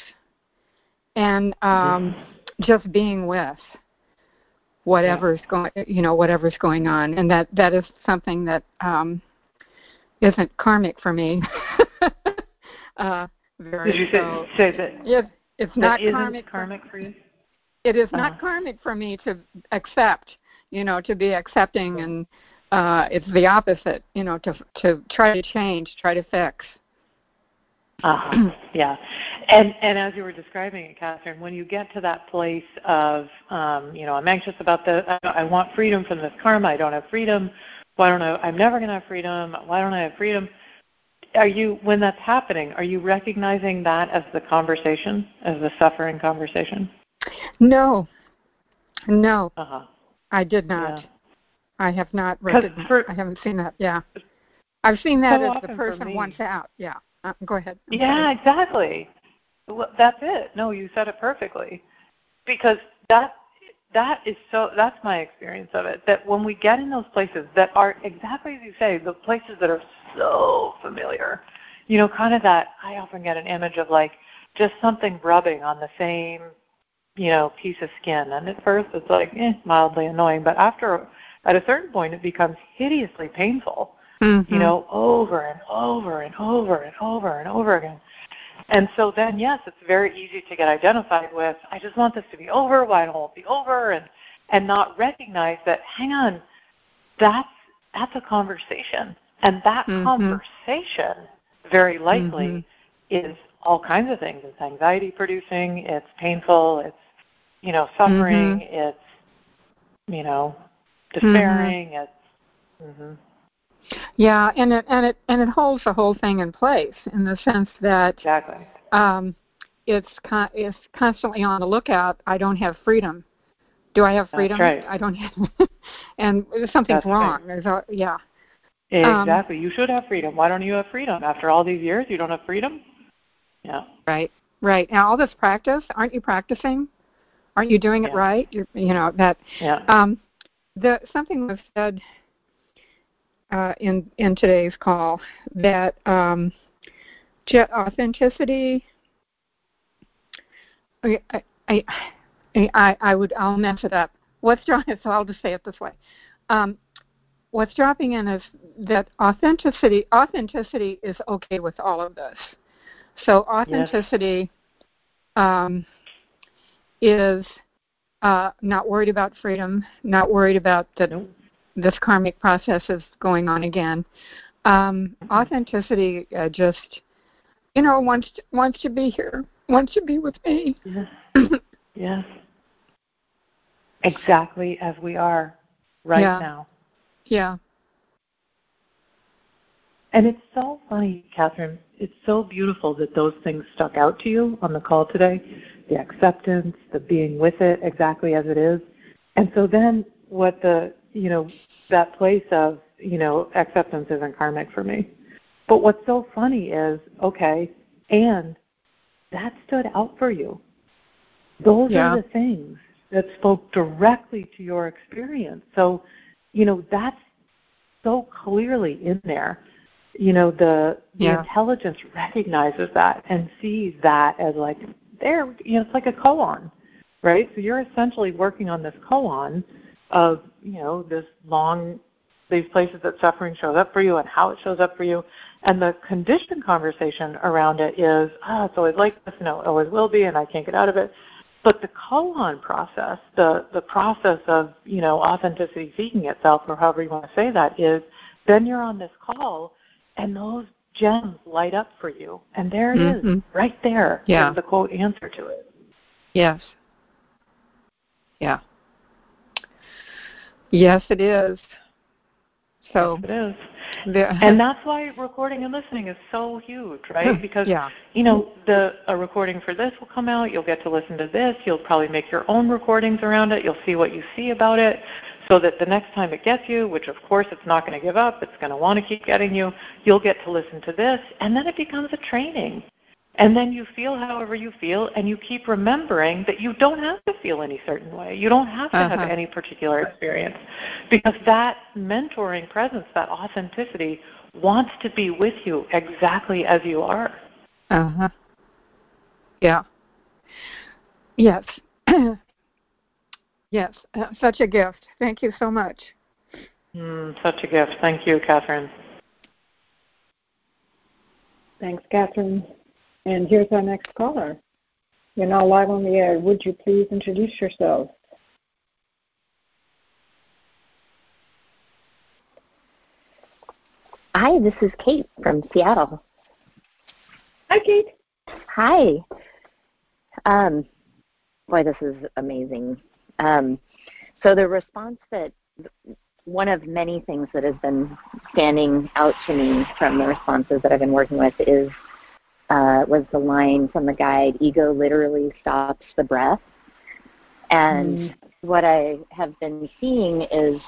and um, mm-hmm. just being with. Whatever's yeah. going, you know, whatever's going on, and that, that is something that um, isn't karmic for me. uh, very Did you so, say, say that? It, it's that not isn't karmic karmic for, for you. It is uh-huh. not karmic for me to accept, you know, to be accepting, and uh, it's the opposite, you know, to to try to change, try to fix. Uh-huh. Yeah, and and as you were describing it, Catherine, when you get to that place of, um, you know, I'm anxious about this, I, I want freedom from this karma, I don't have freedom, why don't I, I'm never going to have freedom, why don't I have freedom? Are you, when that's happening, are you recognizing that as the conversation, as the suffering conversation? No, no, uh-huh. I did not. Yeah. I have not recognized, for, I haven't seen that, yeah. I've seen that so as the person wants out, yeah. Uh, go ahead. I'm yeah, sorry. exactly. Well, that's it. No, you said it perfectly. Because that that is so. That's my experience of it. That when we get in those places that are exactly as you say, the places that are so familiar, you know, kind of that. I often get an image of like just something rubbing on the same, you know, piece of skin, and at first it's like eh, mildly annoying, but after at a certain point it becomes hideously painful. Mm-hmm. You know, over and over and over and over and over again. And so then, yes, it's very easy to get identified with, I just want this to be over, why don't it be over, and, and not recognize that, hang on, that's, that's a conversation. And that mm-hmm. conversation, very likely, mm-hmm. is all kinds of things. It's anxiety-producing, it's painful, it's, you know, suffering, mm-hmm. it's, you know, despairing, mm-hmm. it's... Mm-hmm. Yeah, and it and it and it holds the whole thing in place in the sense that exactly. um, it's con- it's constantly on the lookout. I don't have freedom. Do I have freedom? That's right. I don't have, and something's That's wrong. Right. There's a, yeah. Exactly. Um, you should have freedom. Why don't you have freedom? After all these years, you don't have freedom? Yeah. Right. Right. Now all this practice, aren't you practicing? Aren't you doing it yeah. right? You're, you know that. Yeah. Um, the something was said. Uh, in in today's call, that um, authenticity. I, I I I would I'll mess it up. What's dropping? So I'll just say it this way. Um, what's dropping in is that authenticity. Authenticity is okay with all of this. So authenticity yes. um, is uh, not worried about freedom, not worried about that. Nope. This karmic process is going on again. Um, authenticity uh, just, you know, wants to, wants to be here, wants to be with me. Yes. yes. Exactly as we are right yeah. now. Yeah. And it's so funny, Catherine. It's so beautiful that those things stuck out to you on the call today. The acceptance, the being with it exactly as it is. And so then what the, you know, that place of, you know, acceptance isn't karmic for me. But what's so funny is, okay, and that stood out for you. Those Yeah. are the things that spoke directly to your experience. So, you know, that's so clearly in there. You know, the the Yeah. intelligence recognizes that and sees that as like, there, you know, it's like a koan, right? So you're essentially working on this koan of, you know, this long, these places that suffering shows up for you and how it shows up for you. And the conditioned conversation around it is, ah, oh, it's always like this, no, it always will be, and I can't get out of it. But the koan process, the, the process of, you know, authenticity seeking itself, or however you want to say that, is then you're on this call and those gems light up for you. And there it mm-hmm. is, right there, yeah. is the quote answer to it. Yes. Yeah. Yes, it is. So yes, it is. The, and that's why recording and listening is so huge, right? Because, yeah. you know, the a recording for this will come out. You'll get to listen to this. You'll probably make your own recordings around it. You'll see what you see about it so that the next time it gets you, which of course it's not going to give up, it's going to want to keep getting you, you'll get to listen to this. And then it becomes a training. And then you feel however you feel, and you keep remembering that you don't have to feel any certain way. You don't have to uh-huh. have any particular experience, because that mentoring presence, that authenticity, wants to be with you exactly as you are. Uh-huh. Yeah. Yes. Yes. Uh, such a gift. Thank you so much. Mm, such a gift. Thank you, Catherine. Thanks, Catherine. And here's our next caller. You're now live on the air. Would you please introduce yourself? Hi, this is Kate from Seattle. Hi, Kate. Hi. Um, boy, this is amazing. Um, so the response that, one of many things that has been standing out to me from the responses that I've been working with is Uh, was the line from the guide, ego literally stops the breath. And mm. what I have been seeing is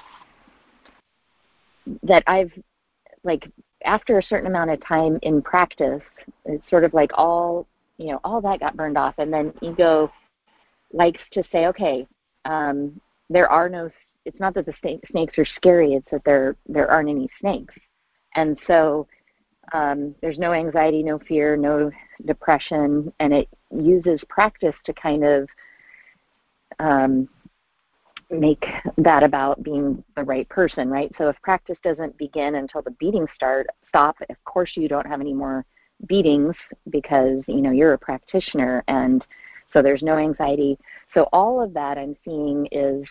that I've, like, after a certain amount of time in practice, it's sort of like all, you know, all that got burned off. And then ego likes to say, okay, um, there are no, it's not that the snakes are scary, it's that there there aren't any snakes. And so Um, there's no anxiety, no fear, no depression, and it uses practice to kind of um, make that about being the right person, right? So if practice doesn't begin until the beatings start, stop, of course you don't have any more beatings because, you know, you're a practitioner, and so there's no anxiety. So all of that I'm seeing is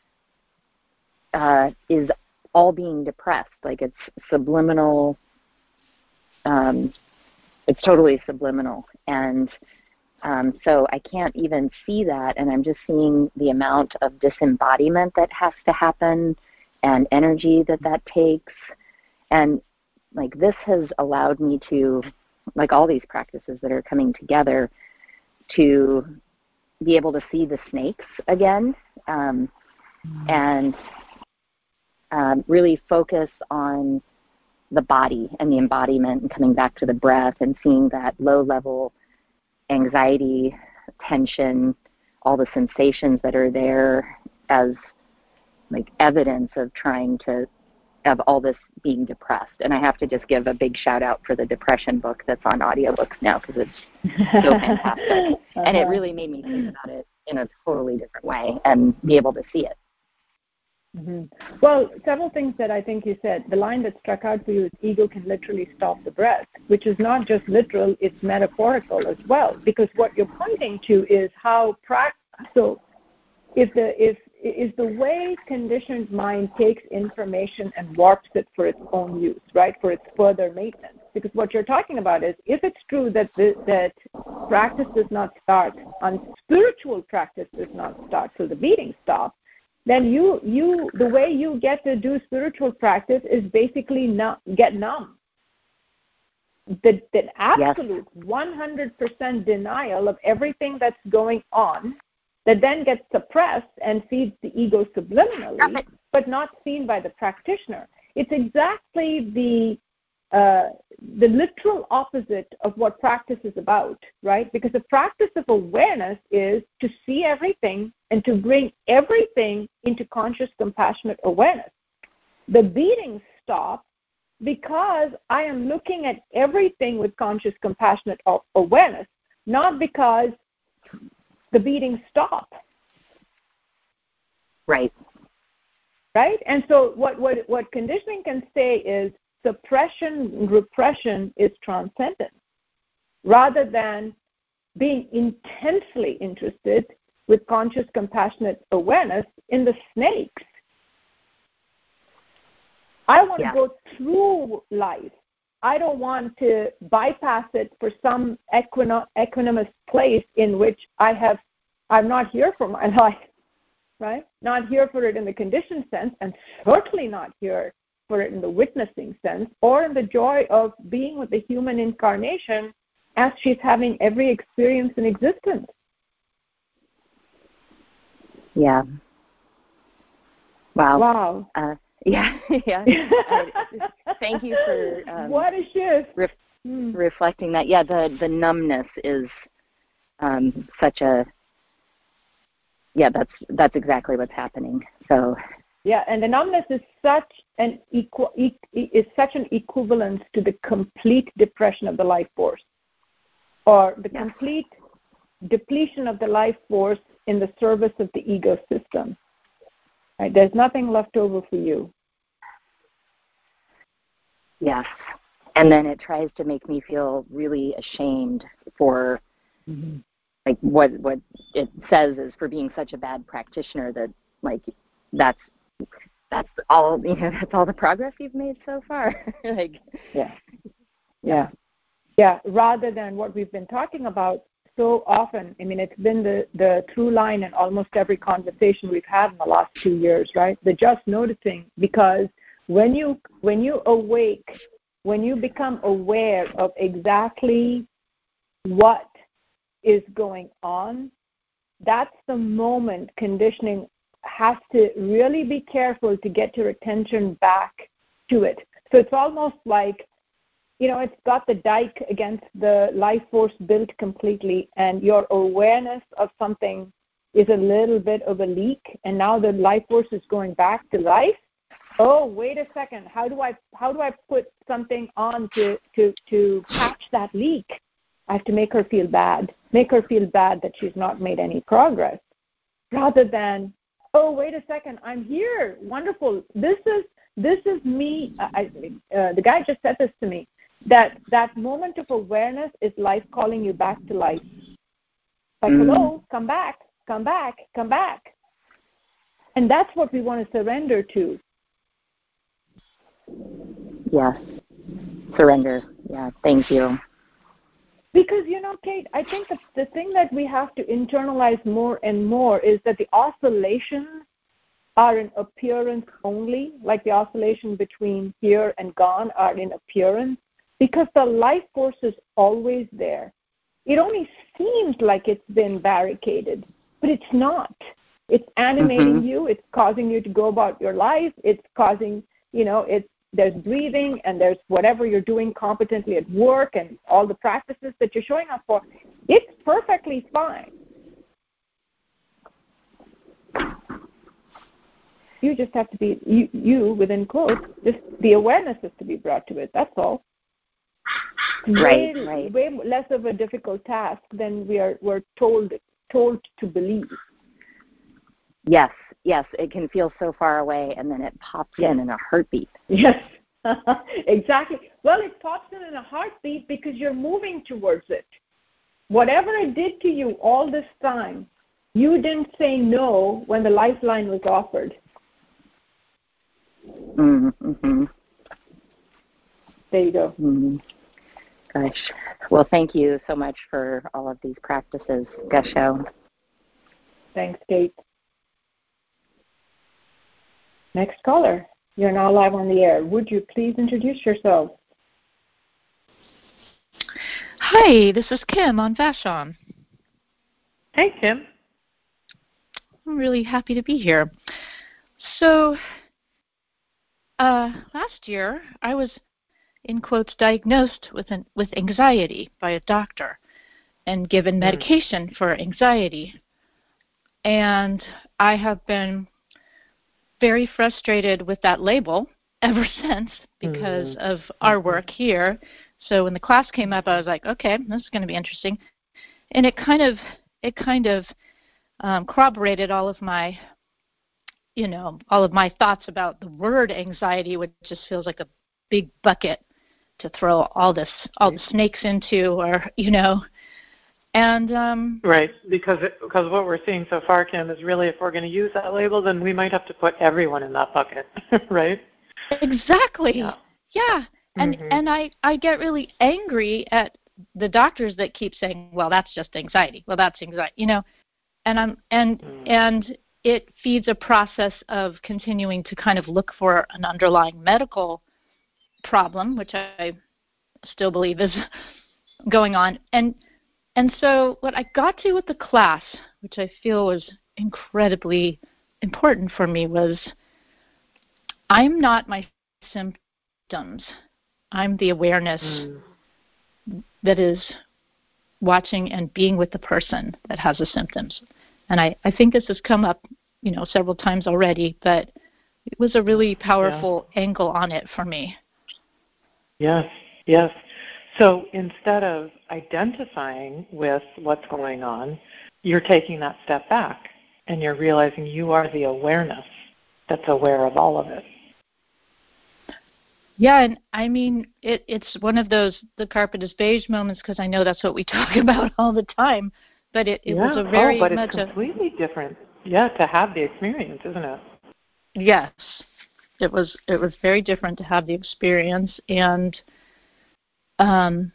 uh, is all being depressed, like it's subliminal. Um, it's totally subliminal. And um, so I can't even see that, and I'm just seeing the amount of disembodiment that has to happen and energy that that takes. And like this has allowed me to, like all these practices that are coming together, to be able to see the snakes again um, and um, really focus on the body and the embodiment and coming back to the breath and seeing that low-level anxiety, tension, all the sensations that are there as like evidence of trying to, of all this being depressed. And I have to just give a big shout out for the depression book that's on audiobooks now because it's so fantastic. Uh-huh. And it really made me think about it in a totally different way and be able to see it. Mm-hmm. Well, several things that I think you said. The line that struck out for you is ego can literally stop the breath, which is not just literal, it's metaphorical as well. Because what you're pointing to is how practice. So, if the if is the way conditioned mind takes information and warps it for its own use, right? For its further maintenance. Because what you're talking about is, if it's true that the, that practice does not start, on spiritual practice does not start till the beating stops. Then you, you, the way you get to do spiritual practice is basically not get numb. The, the absolute yes. one hundred percent denial of everything that's going on that then gets suppressed and feeds the ego subliminally, but not seen by the practitioner. It's exactly the uh, the literal opposite of what practice is about, right? Because the practice of awareness is to see everything and to bring everything into conscious, compassionate awareness. The beatings stop because I am looking at everything with conscious, compassionate awareness, not because the beatings stop. Right. Right? And so what, what, what conditioning can say is suppression, repression is transcendence, rather than being intensely interested with conscious, compassionate awareness in the snakes. I want yeah. to go through life. I don't want to bypass it for some equino- equanimous place in which I have, I'm not here for my life, right? Not here for it in the conditioned sense, and certainly not here for it in the witnessing sense, or in the joy of being with the human incarnation as she's having every experience in existence. Yeah. Wow. Wow. Uh, yeah, yeah. uh, thank you for um, what a shift. Ref- mm. reflecting that. Yeah, the, the numbness is um, such a, yeah, that's that's exactly what's happening. So. Yeah, and the numbness is such an equal e- is such an equivalence to the complete depression of the life force, or the yes. complete depletion of the life force in the service of the ego system. Right? There's nothing left over for you. Yes, and then it tries to make me feel really ashamed for, mm-hmm. like what what it says is for being such a bad practitioner that like that's. That's all. You know, that's all the progress you've made so far. like, yeah, yeah, yeah. Rather than what we've been talking about so often. I mean, it's been the the through line in almost every conversation we've had in the last two years, right? The just noticing, because when you when you awake, when you become aware of exactly what is going on, that's the moment conditioning has to really be careful to get your attention back to it. So it's almost like, you know, it's got the dike against the life force built completely, and your awareness of something is a little bit of a leak, and now the life force is going back to life. Oh, wait a second. How do I how do I put something on to, to, to patch that leak? I have to make her feel bad. Make her feel bad that she's not made any progress. Rather than, oh, wait a second, I'm here. Wonderful. This is this is me. I, uh, the guy just said this to me, that that moment of awareness is life calling you back to life. Like, mm. hello, come back, come back, come back. And that's what we want to surrender to. Yes. Surrender. Yeah, thank you. Because, you know, Kate, I think that the thing that we have to internalize more and more is that the oscillations are in appearance only, like the oscillation between here and gone are in appearance, because the life force is always there. It only seems like it's been barricaded, but it's not. It's animating mm-hmm. you. It's causing you to go about your life. It's causing, you know, it's there's breathing, and there's whatever you're doing competently at work and all the practices that you're showing up for. It's perfectly fine. You just have to be, you, you within quotes, just the awareness is to be brought to it. That's all. Right, way, right. Way less of a difficult task than we are we're told told to believe. Yes, yes, it can feel so far away, and then it pops yes. in in a heartbeat. Yes, exactly. Well, it pops in in a heartbeat because you're moving towards it. Whatever it did to you all this time, you didn't say no when the lifeline was offered. Mm-hmm. There you go. Mm-hmm. Gosh. Well, thank you so much for all of these practices, Gasho. Thanks, Kate. Next caller. You're now live on the air. Would you please introduce yourself? Hi, this is Kim on Vashon. Hey, Kim. I'm really happy to be here. So, uh, last year I was in quotes, diagnosed with an, with anxiety by a doctor and given Mm. medication for anxiety. And I have been very frustrated with that label ever since because Mm-hmm. of our work here. So when the class came up, I was like, okay, this is going to be interesting. And it kind of, it kind of um, corroborated all of my, you know, all of my thoughts about the word anxiety, which just feels like a big bucket to throw all this, all the snakes into, or, you know, and um, right, because it, because what we're seeing so far, Kim, is really if we're going to use that label, then we might have to put everyone in that bucket, right? Exactly. Yeah. Yeah. And Mm-hmm. and I, I get really angry at the doctors that keep saying, well, that's just anxiety. Well, that's anxiety, you know, and I'm and mm. and it feeds a process of continuing to kind of look for an underlying medical problem, which I still believe is going on. And And so what I got to with the class, which I feel was incredibly important for me, was I'm not my symptoms. I'm the awareness mm. that is watching and being with the person that has the symptoms. And I, I think this has come up, you know, several times already, but it was a really powerful yeah. angle on it for me. Yes, yes. So instead of identifying with what's going on, you're taking that step back and you're realizing you are the awareness that's aware of all of it. Yeah, and I mean, it, it's one of those, the carpet is beige moments, because I know that's what we talk about all the time, but it, it yeah. was a very oh, but much it's completely a, different, yeah, to have the experience, isn't it? Yes, it was, it was very different to have the experience, and Um,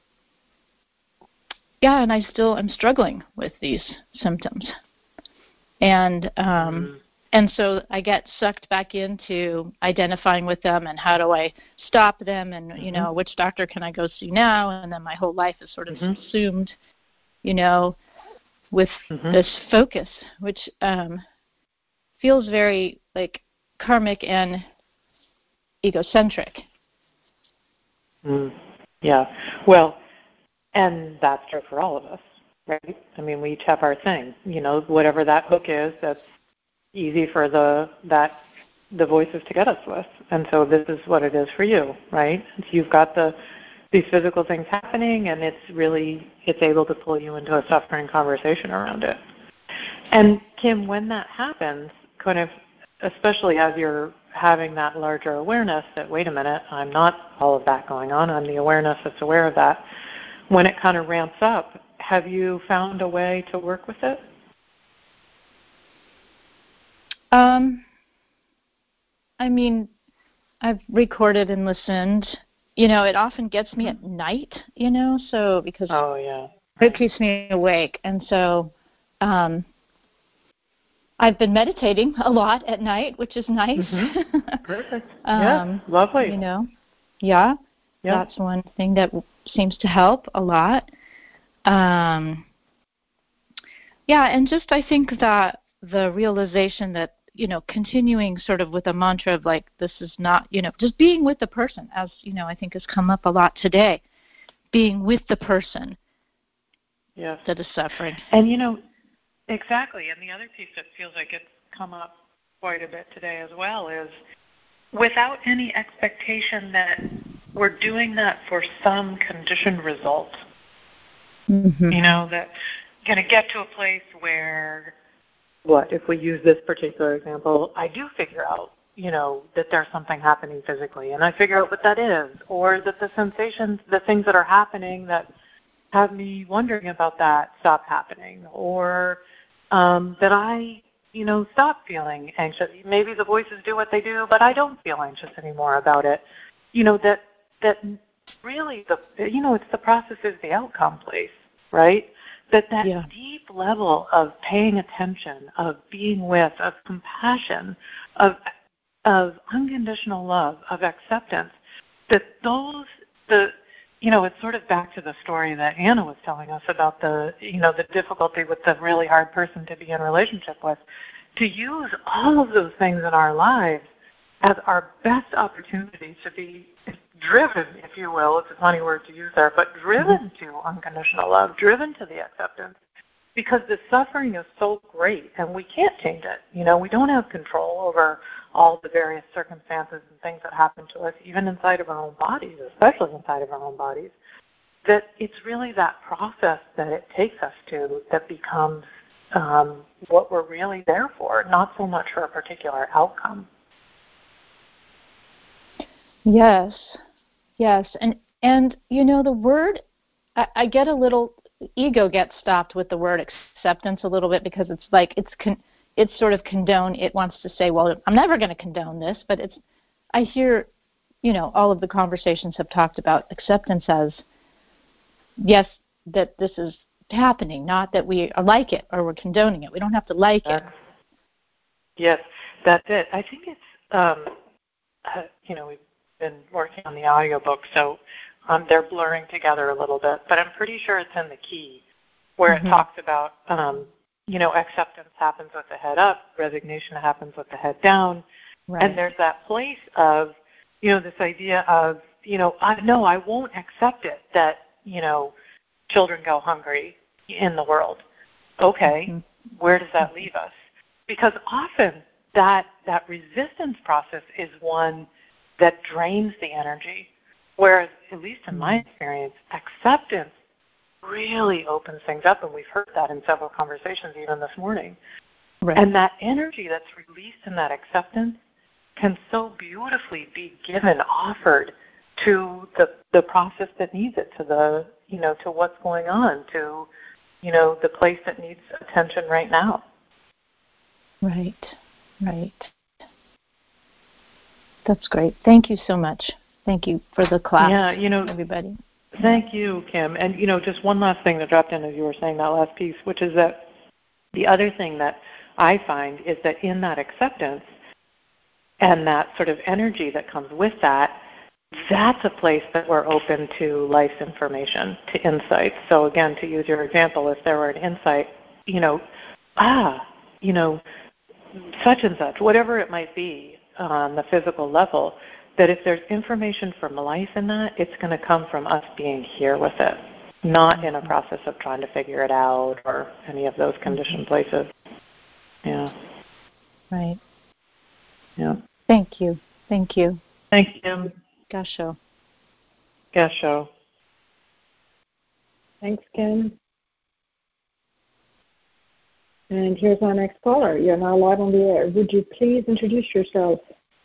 yeah, and I still am struggling with these symptoms. And um, mm. and so I get sucked back into identifying with them and how do I stop them and, mm-hmm. you know, which doctor can I go see now? And then my whole life is sort of mm-hmm. subsumed, you know, with mm-hmm. this focus, which um, feels very like karmic and egocentric. Mm. Yeah, well, and that's true for all of us, right? I mean, we each have our thing, you know, whatever that hook is, that's easy for the that the voices to get us with. And so this is what it is for you, right? So you've got the these physical things happening, and it's really it's able to pull you into a suffering conversation around it. And Kim, when that happens, kind of, especially as you're having that larger awareness that, wait a minute, I'm not all of that going on, I'm the awareness that's aware of that. When it kind of ramps up, have you found a way to work with it? Um, I mean, I've recorded and listened. You know, it often gets me at night, you know, so because oh, yeah. it keeps me awake. And so um, I've been meditating a lot at night, which is nice. Mm-hmm. Perfect. um, yeah, lovely. You know, yeah, yeah, that's one thing that seems to help a lot. Um, yeah, and just I think that the realization that, you know, continuing sort of with a mantra of like, this is not, you know, just being with the person, as, you know, I think has come up a lot today, being with the person yes. that is suffering. And, you know, exactly. And the other piece that feels like it's come up quite a bit today as well is without any expectation that we're doing that for some conditioned result. Mm-hmm. You know, that going to get to a place where, what, if we use this particular example, I do figure out, you know, that there's something happening physically, and I figure out what that is, or that the sensations, the things that are happening that have me wondering about that stop happening, or um, that I, you know, stop feeling anxious. Maybe the voices do what they do, but I don't feel anxious anymore about it. You know, that that really, the you know, it's the process is the outcome place, right? That that yeah. deep level of paying attention, of being with, of compassion, of of unconditional love, of acceptance, that those, the, you know, it's sort of back to the story that Anna was telling us about the, you know, the difficulty with the really hard person to be in relationship with, to use all of those things in our lives as our best opportunity to be driven, if you will, it's a funny word to use there, but driven to unconditional love, driven to the acceptance, because the suffering is so great and we can't change it. You know, we don't have control over all the various circumstances and things that happen to us, even inside of our own bodies, especially inside of our own bodies, that it's really that process that it takes us to that becomes um, what we're really there for, not so much for a particular outcome. Yes, yes. And, and you know, the word, I, I get a little, ego gets stopped with the word acceptance a little bit because it's like, it's con, it's sort of condone. It wants to say, well, I'm never going to condone this, but it's, I hear, you know, all of the conversations have talked about acceptance as, yes, that this is happening, not that we like it or we're condoning it. We don't have to like it. Yes, that's it. I think it's, um, uh, you know, we've been working on the audiobook, so um, they're blurring together a little bit, but I'm pretty sure it's in the key where mm-hmm. it talks about, um, you know, acceptance happens with the head up, resignation happens with the head down, right. And there's that place of, you know, this idea of, you know, I, no, I won't accept it that, you know, children go hungry in the world. Okay, mm-hmm. where does that leave us? Because often that that resistance process is one that drains the energy, whereas, at least in my experience, acceptance really opens things up, and we've heard that in several conversations even this morning. Right. And that energy that's released in that acceptance can so beautifully be given, offered to the the process that needs it, to the, you know, to what's going on, to, you know, the place that needs attention right now. Right, right. That's great. Thank you so much. Thank you for the class. Yeah, you know, everybody. Thank you, Kim. And, you know, just one last thing that dropped in as you were saying that last piece, which is that the other thing that I find is that in that acceptance and that sort of energy that comes with that, that's a place that we're open to life's information, to insights. So again, to use your example, if there were an insight, you know, ah, you know, such and such, whatever it might be on the physical level, that if there's information from life in that, it's going to come from us being here with it, not in a process of trying to figure it out or any of those conditioned places. Yeah. Right. Yeah. Thank you. Thank you. Thank you. Gasho. Gasho. Thanks, Kim. And here's our next caller. You're now live on the air. Would you please introduce yourself?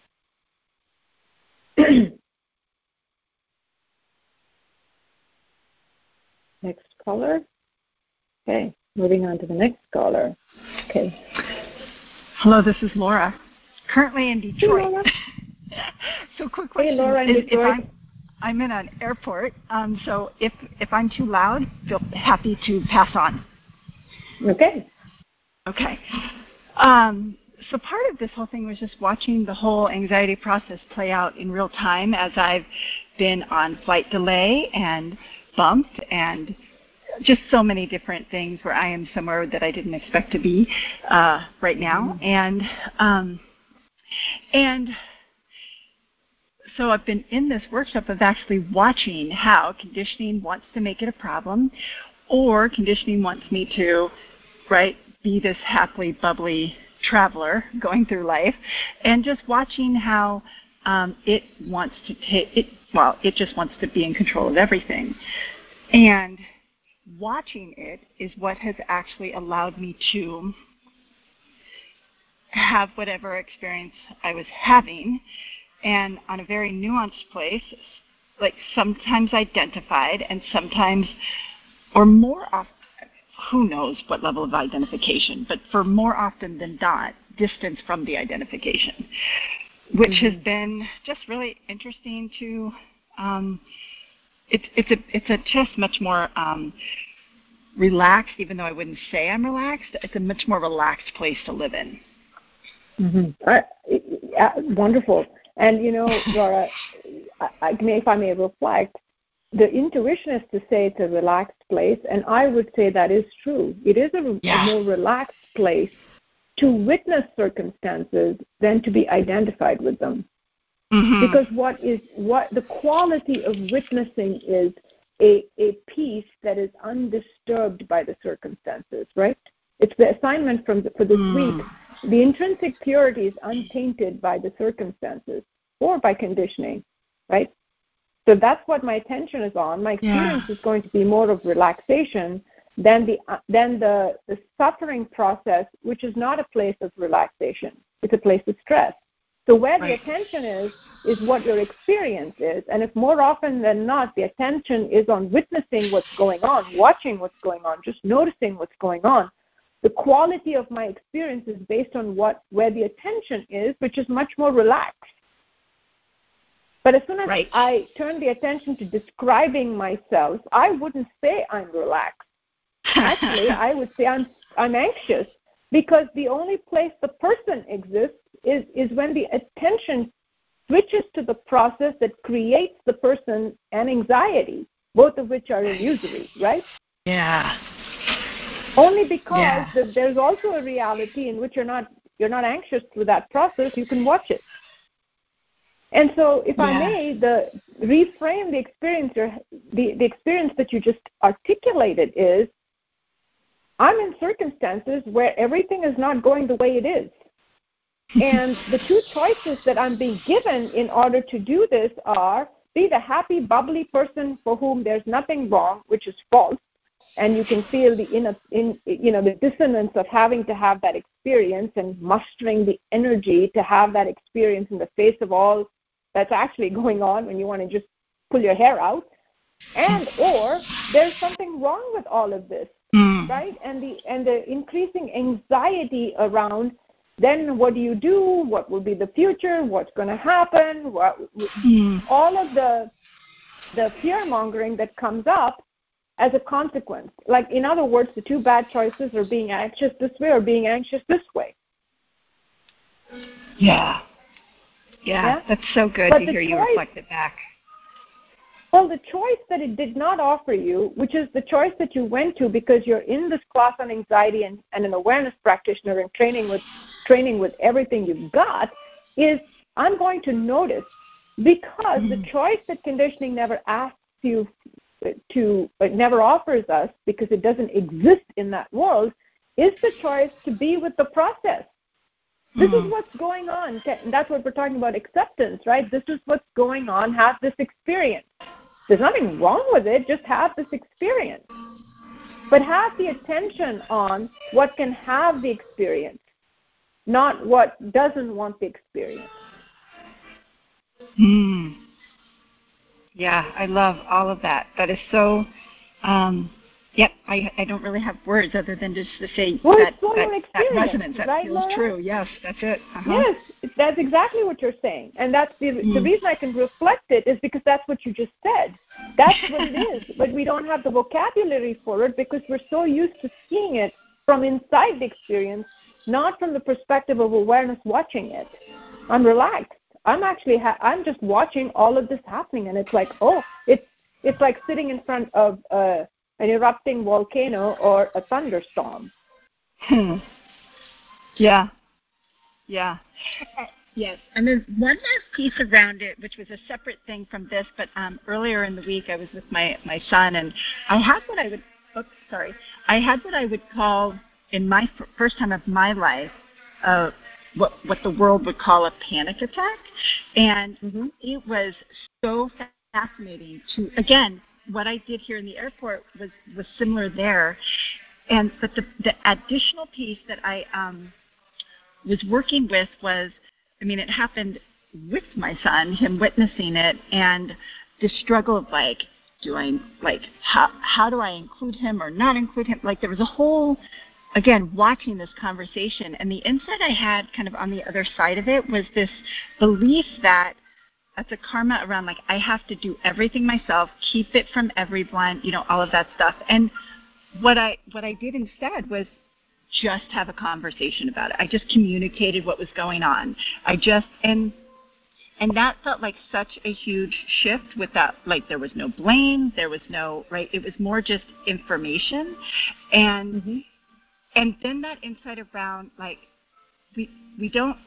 Next caller. Okay, moving on to the next caller. Okay. Hello, this is Laura. Currently in Detroit. Hey, Laura. So quick question. Hey, Laura in is, Detroit. If I'm, I'm in an airport, um, so if, if I'm too loud, feel happy to pass on. Okay. Okay. Um, so part of this whole thing was just watching the whole anxiety process play out in real time as I've been on flight delay and bumped and just so many different things where I am somewhere that I didn't expect to be uh, right now. Mm-hmm. And um, and so I've been in this workshop of actually watching how conditioning wants to make it a problem, or conditioning wants me to, right, be this happily, bubbly traveler going through life, and just watching how um, it wants to take it. Well, it just wants to be in control of everything, and watching it is what has actually allowed me to have whatever experience I was having, and on a very nuanced place, like sometimes identified and sometimes, or more often, who knows what level of identification, but for more often than not, distance from the identification, which mm-hmm. has been just really interesting to, um, it, it's a it's a just much more um, relaxed, even though I wouldn't say I'm relaxed, it's a much more relaxed place to live in. Mm-hmm. Uh, yeah, wonderful. And, you know, Laura, I, I, if I may reflect, the intuition is to say it's a relaxed place, and I would say that is true. It is a, yeah. a more relaxed place to witness circumstances than to be identified with them. Mm-hmm. Because what is what the quality of witnessing is a, a peace that is undisturbed by the circumstances, right? It's the assignment from the, for this mm. week. The intrinsic purity is untainted by the circumstances or by conditioning, right? So that's what my attention is on. My experience yeah. is going to be more of relaxation than the uh, than the, the suffering process, which is not a place of relaxation. It's a place of stress. So where right. the attention is, is what your experience is. And if more often than not the attention is on witnessing what's going on, watching what's going on, just noticing what's going on, the quality of my experience is based on what where the attention is, which is much more relaxed. But as soon as right. I turn the attention to describing myself, I wouldn't say I'm relaxed. Actually, I would say I'm I'm anxious, because the only place the person exists is, is when the attention switches to the process that creates the person an anxiety, both of which are illusory, right? Yeah. Only because yeah. the, there's also a reality in which you're not you're not anxious through that process, you can watch it. And so, if yeah. I may, the reframe the experience, or the, the experience that you just articulated is, I'm in circumstances where everything is not going the way it is. And the two choices that I'm being given in order to do this are be the happy, bubbly person for whom there's nothing wrong, which is false, and you can feel the in, in you know the dissonance of having to have that experience and mustering the energy to have that experience in the face of all that's actually going on when you want to just pull your hair out, and or there's something wrong with all of this, mm. right? And the and the increasing anxiety around, then what do you do? What will be the future? What's going to happen? What, mm. all of the the fear mongering that comes up as a consequence. Like, in other words, the two bad choices are being anxious this way or being anxious this way. Yeah. Yeah, yeah? That's so good but to hear choice, you reflect it back. Well, the choice that it did not offer you, which is the choice that you went to because you're in this class on anxiety and, and an awareness practitioner and training with training with everything you've got, is I'm going to notice, because mm. the choice that conditioning never asks you to, it never offers us because it doesn't exist in that world, is the choice to be with the process. This mm. is what's going on. That's what we're talking about, acceptance, right? This is what's going on. Have this experience. There's nothing wrong with it. Just have this experience. But have the attention on what can have the experience, not what doesn't want the experience. Mm. Yeah, I love all of that. That is so... Um, Yep, I, I don't really have words other than just to say well, that, so that, that resonance. That right, feels Laura? true. Yes, that's it. Uh-huh. Yes, that's exactly what you're saying. And that's the, mm. the reason I can reflect it is because that's what you just said. That's what it is. But we don't have the vocabulary for it because we're so used to seeing it from inside the experience, not from the perspective of awareness watching it. I'm relaxed. I'm actually, ha- I'm just watching all of this happening. And it's like, oh, it's it's like sitting in front of uh, an erupting volcano or a thunderstorm. Hmm. Yeah. Yeah. Uh, yes. And there's one last piece around it, which was a separate thing from this, but um, earlier in the week I was with my, my son, and I had what I would, oops, sorry, I had what I would call, in my f- first time of my life, uh, what, what the world would call a panic attack. And mm-hmm. it was so fascinating to, again, what I did here in the airport was, was similar there. And but the, the additional piece that I um, was working with was, I mean, it happened with my son, him witnessing it, and the struggle of like, do I, like, how, how do I include him or not include him? Like, there was a whole, again, watching this conversation. And the insight I had kind of on the other side of it was this belief that that's a karma around, like, I have to do everything myself, keep it from everyone, you know, all of that stuff. And what I what I did instead was just have a conversation about it. I just communicated what was going on. I just, and and that felt like such a huge shift with that, like, there was no blame, there was no, right, it was more just information. And mm-hmm. and then that insight around, like, we we don't,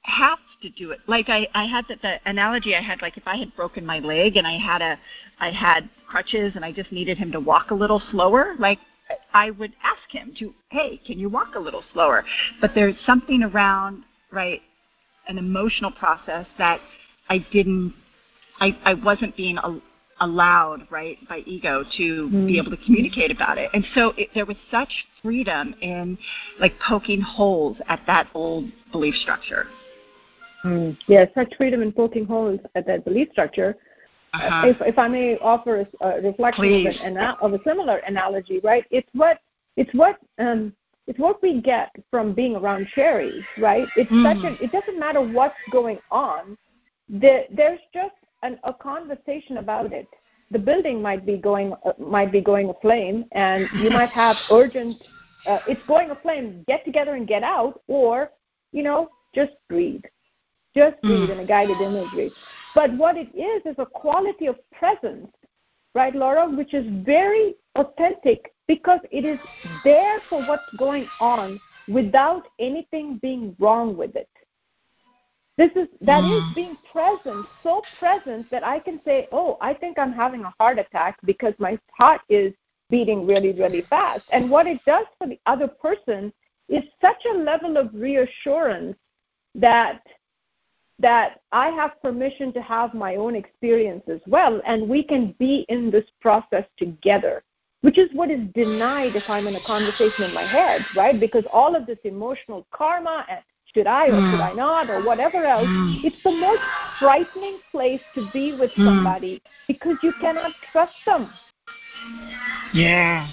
have to do it. Like I, I had the, the analogy I had, like if I had broken my leg and I had a, I had crutches and I just needed him to walk a little slower, like I would ask him to, hey, can you walk a little slower? But there's something around, right, an emotional process that I didn't, I, I wasn't being a, allowed, right, by ego to mm. be able to communicate about it. And so it, there was such freedom in, like, poking holes at that old belief structure. Mm. Yeah, such freedom in poking holes at that belief structure. Uh-huh. If, if I may offer a, a reflection of, an, of a similar analogy, right, it's what, it's what, um, it's what we get from being around Sherry, right? It's mm. such a, it doesn't matter what's going on. The, there's just An, a conversation about it. The building might be going uh, might be going aflame, and you might have urgent. Uh, it's going aflame. Get together and get out, or you know, just breathe, just breathe mm. in a guided imagery. But what it is is a quality of presence, right, Laura, which is very authentic because it is there for what's going on without anything being wrong with it. This is that mm. is being present, so present that I can say, oh, I think I'm having a heart attack because my heart is beating really, really fast. And what it does for the other person is such a level of reassurance that that I have permission to have my own experience as well, and we can be in this process together, which is what is denied if I'm in a conversation in my head, right? Because all of this emotional karma and should I or should I not or whatever else, it's the most frightening place to be with somebody because you cannot trust them. Yeah.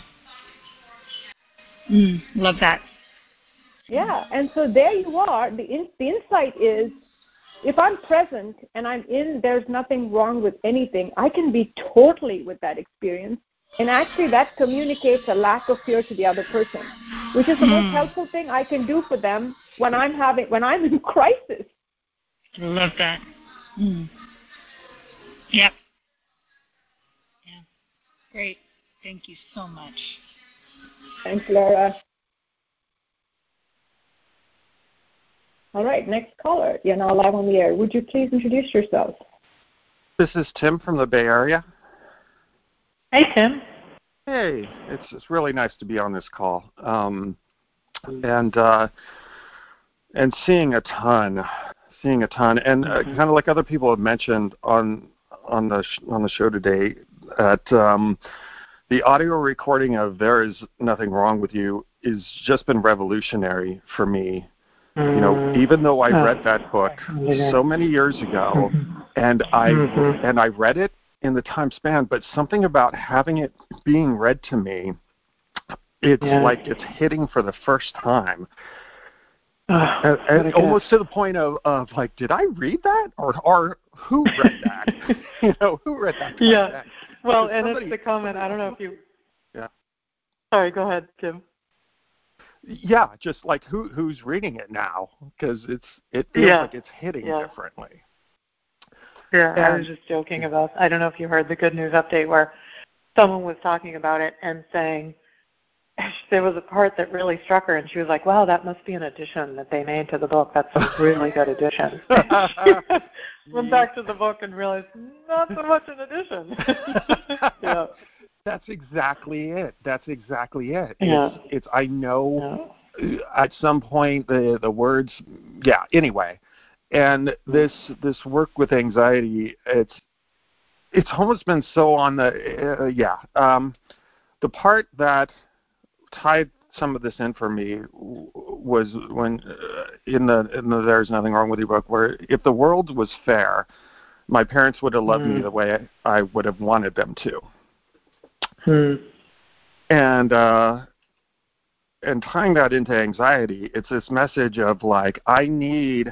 Mm, love that. Yeah, and so there you are. The, in, the insight is if I'm present and I'm in, there's nothing wrong with anything, I can be totally with that experience. And actually that communicates a lack of fear to the other person, which is the mm. most helpful thing I can do for them when I'm having when I'm in crisis. I love that. Mm. Yep. Yeah. Great. Thank you so much. Thanks, Laura. All right, next caller. You're now live on the air. Would you please introduce yourself? This is Tim from the Bay Area. Hey, Tim. Hey, it's it's really nice to be on this call, um, and uh, and seeing a ton, seeing a ton, and uh, kind of like other people have mentioned on on the sh- on the show today, that um, the audio recording of "There Is Nothing Wrong with You" has just been revolutionary for me. Mm-hmm. You know, even though I read that book so many years ago, and I mm-hmm. and I read it in the time span, but something about having it being read to me, it's yeah. like it's hitting for the first time. Uh, and, and almost to the point of, of like, did I read that? Or or who read that? you know, who read that? Yeah. That? Well, Because and somebody, it's the comment, I don't know if you... Yeah. Sorry, go ahead, Tim. Yeah, just like who who's reading it now? Because it's it feels yeah. like it's hitting yeah. differently. Yeah, and, I was just joking about, I don't know if you heard the Good News Update where someone was talking about it and saying there was a part that really struck her, and she was like, wow, that must be an addition that they made to the book. That's a really good addition. Went back to the book and realized, not so much an addition. yeah. That's exactly it. That's exactly it. Yeah. It's, it's I know yeah. at some point the the words, yeah, anyway. And this this work with anxiety, it's it's almost been so on the uh, yeah. Um, the part that tied some of this in for me was when uh, in the in the There's Nothing Wrong with You book, where if the world was fair, my parents would have loved mm. me the way I, I would have wanted them to. Hmm. And uh, and tying that into anxiety, it's this message of like, I need.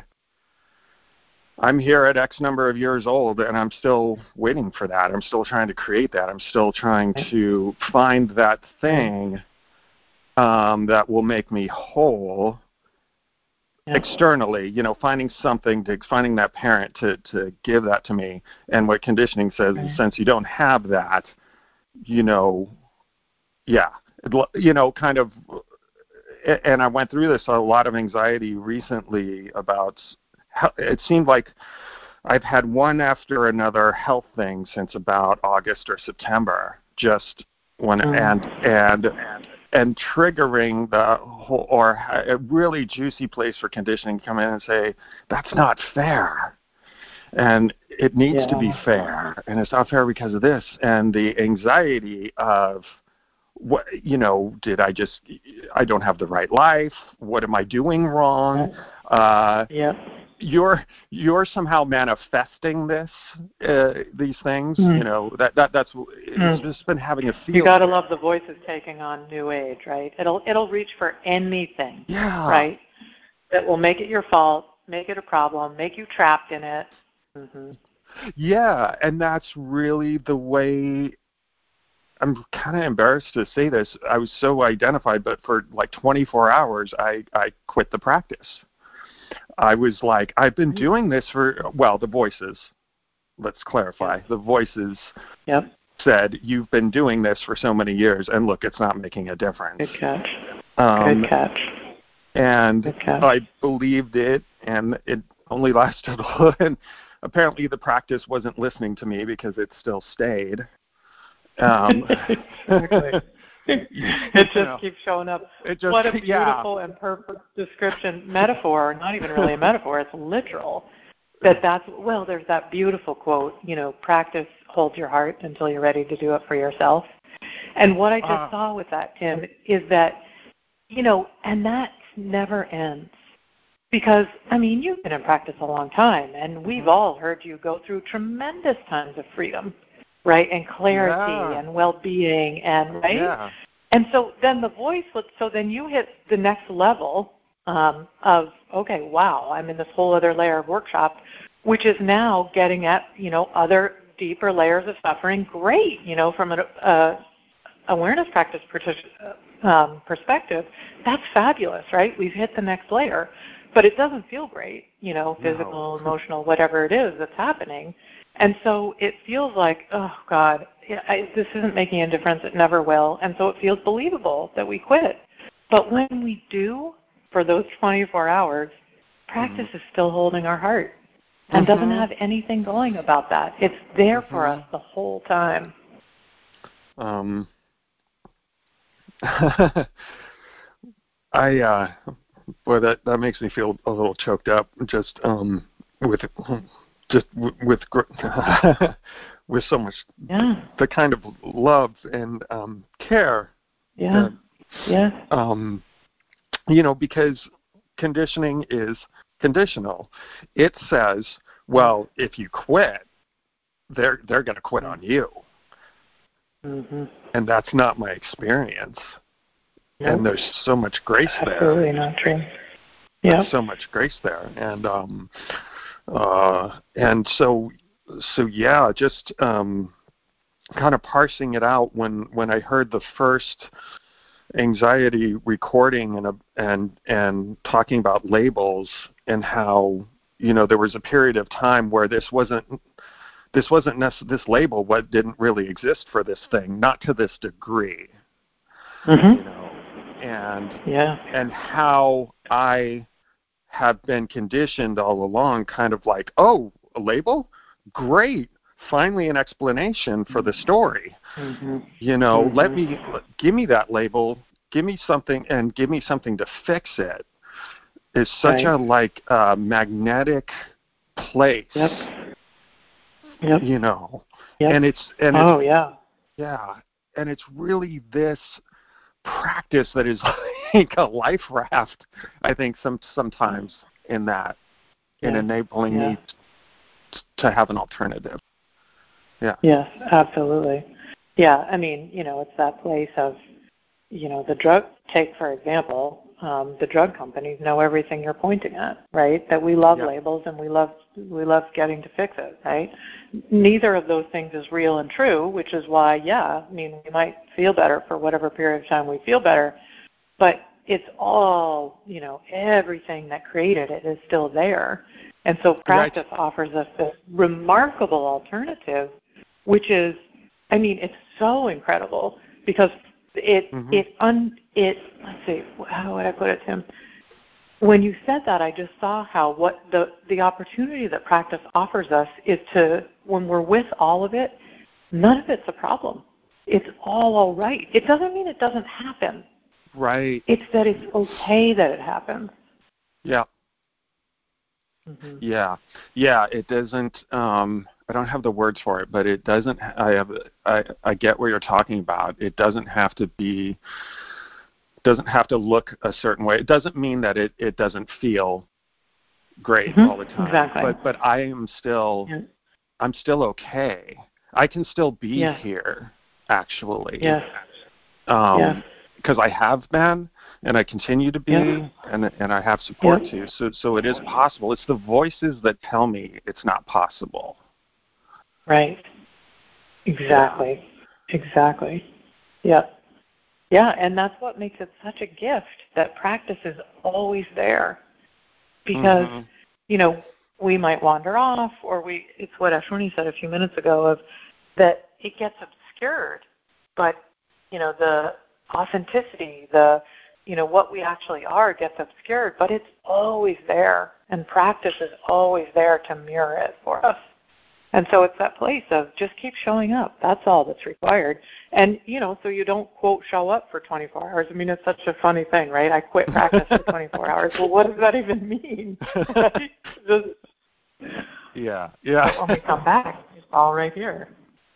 I'm here at X number of years old, and I'm still waiting for that. I'm still trying to create that. I'm still trying to find that thing um, that will make me whole yeah. externally. You know, finding something, to finding that parent to, to give that to me. And what conditioning says right. is, since you don't have that, you know, yeah, you know, kind of. And I went through this a lot of anxiety recently about it seemed like I've had one after another health thing since about August or September, just when mm. and and and triggering the whole, or a really juicy place for conditioning come in and say, that's not fair. And it needs yeah. to be fair, and it's not fair because of this. And the anxiety of, what, you know, did I just, I don't have the right life. What am I doing wrong? Uh, yeah. You're you're somehow manifesting this, uh, these things. Mm. You know, that that that's mm. it's just been having a feel. You gotta love the voices taking on new age, right? It'll it'll reach for anything, yeah. right? That will make it your fault, make it a problem, make you trapped in it. Mm-hmm. Yeah, and that's really the way. I'm kind of embarrassed to say this. I was so identified, but for like twenty-four hours, I, I quit the practice. I was like, I've been doing this for, well, the voices, let's clarify. Yep. The voices yep. said, you've been doing this for so many years, and look, it's not making a difference. Good catch. Um, Good catch. And Good catch. I believed it, and it only lasted, and apparently the practice wasn't listening to me because it still stayed. Um, exactly. It just know, keeps showing up. It just, what a beautiful yeah. and perfect description, metaphor, not even really a metaphor, it's literal. That that's, well, there's that beautiful quote, you know, practice holds your heart until you're ready to do it for yourself. And what I just uh, saw with that, Tim, is that, you know, and that never ends. Because, I mean, you've been in practice a long time, and we've all heard you go through tremendous times of freedom. Right, and clarity yeah. and well-being, and right, yeah. and so then the voice. So then you hit the next level um, of okay, wow, I'm in this whole other layer of workshop, which is now getting at you know other deeper layers of suffering. Great, you know, from an uh, awareness practice um, perspective, that's fabulous, right? We've hit the next layer, but it doesn't feel great, you know, physical, no. emotional, whatever it is that's happening. And so it feels like, oh, God, I, this isn't making a difference. It never will. And so it feels believable that we quit. But when we do, for those twenty-four hours, practice mm-hmm. is still holding our heart and mm-hmm. doesn't have anything going about that. It's there mm-hmm. for us the whole time. Um, I, uh, boy, that, that makes me feel a little choked up just um, with just with with so much yeah. the kind of love and um, care. Yeah. That, yeah. Um, you know, because conditioning is conditional. It says, well, if you quit, they're they're going to quit on you. Mm-hmm. And that's not my experience. Nope. And there's so much grace there. Absolutely not true. Yeah. So much grace there, and um, uh, and so so yeah, just um, kind of parsing it out when when I heard the first anxiety recording and a, and and talking about labels and how you know there was a period of time where this wasn't this wasn't nec- this label what didn't really exist for this thing, not to this degree. Mm-hmm. You know, and yeah. and how I have been conditioned all along, kind of like, oh, a label? Great. Finally an explanation for the story. Mm-hmm. You know, mm-hmm. let me, give me that label, give me something, and give me something to fix it. It's such right. a, like, uh, magnetic place. Yep. Yep. You know. Yep. And it's, and oh, it's, yeah. Yeah. And it's really this practice that is like a life raft, I think, some sometimes in that, yeah. in enabling yeah. me t- to have an alternative. Yeah. Yes, absolutely. Yeah, I mean, you know, it's that place of, you know, the drug, take for example, um, the drug companies know everything you're pointing at, right? That we love yeah. labels and we love we love getting to fix it, right? Neither of those things is real and true, which is why, yeah, I mean, we might feel better for whatever period of time we feel better, but it's all, you know, everything that created it is still there. And so practice right. offers us this remarkable alternative, which is, I mean, it's so incredible because it, mm-hmm. it, un, it, let's see, how would I put it, Tim? when you said that, I just saw how what the, the opportunity that practice offers us is to, when we're with all of it, none of it's a problem. It's all all right. It doesn't mean it doesn't happen. Right. It's that it's okay that it happens. Yeah. Mm-hmm. Yeah. Yeah, it doesn't, um, I don't have the words for it, but it doesn't, I have, I, I get what you're talking about. It doesn't have to be, doesn't have to look a certain way. It doesn't mean that it, it doesn't feel great mm-hmm. all the time. Exactly. But, but I am still, yeah. I'm still okay. I can still be yeah. here, actually. Yes. Um, yeah. Because I have been, and I continue to be, yeah. and and I have support yeah. too. So so it is possible. It's the voices that tell me it's not possible. Right. Exactly. Exactly. Yeah. Yeah, and that's what makes it such a gift that practice is always there. Because, mm-hmm. you know, we might wander off, or we, it's what Ashwini said a few minutes ago, of that it gets obscured, but, you know, the authenticity, the, you know, what we actually are gets obscured, but it's always there, and practice is always there to mirror it for us. And so it's that place of just keep showing up. That's all that's required. And, you know, so you don't, quote, show up for twenty-four hours. I mean, it's such a funny thing, right? I quit practice for twenty-four hours. Well, what does that even mean? just, yeah, yeah. But when we come back, it's all right here.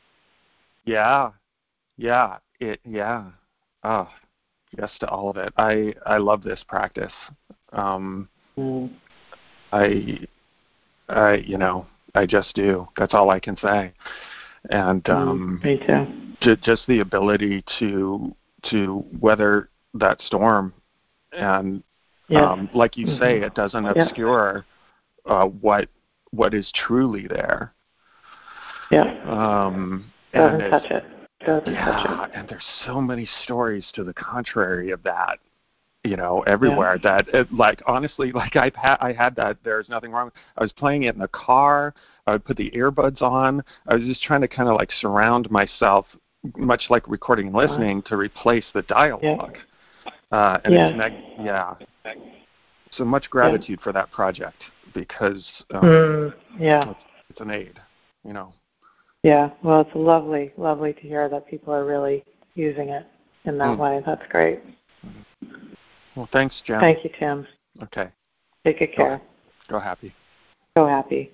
Yeah, yeah, it, yeah. Oh, yes to all of it. I, I love this practice. Um, mm. I, I, you know, I just do. That's all I can say. And um, mm, me too. J- just the ability to to weather that storm, and yes. um, like you mm-hmm. say, it doesn't obscure yeah. uh, what what is truly there. Yeah. Um, doesn't and touch it. Doesn't yeah, touch it. And there's so many stories to the contrary of that. You know, everywhere yeah. that, it, like, honestly, like I've had, I had that. There's nothing wrong. I was playing it in the car. I would put the earbuds on. I was just trying to kind of like surround myself, much like recording and listening, uh, to replace the dialogue. Yeah. Uh, and yeah. it's neg- yeah. So much gratitude yeah. for that project because um, mm, yeah, it's, it's an aid. You know. Yeah. Well, it's lovely, lovely to hear that people are really using it in that mm. way. That's great. Mm-hmm. Well, thanks, Jen. Thank you, Tim. Okay. Take good care. Go, go happy. Go happy.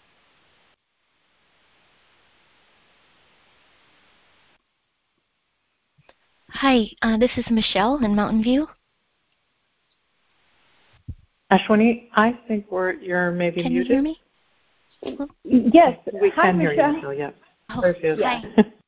Hi, uh, this is Michelle in Mountain View. Ashwini, I think we're you're maybe can muted. Can you hear me? Yes. We Hi, can Michelle. hear you, Michelle, yeah. Oh, hi.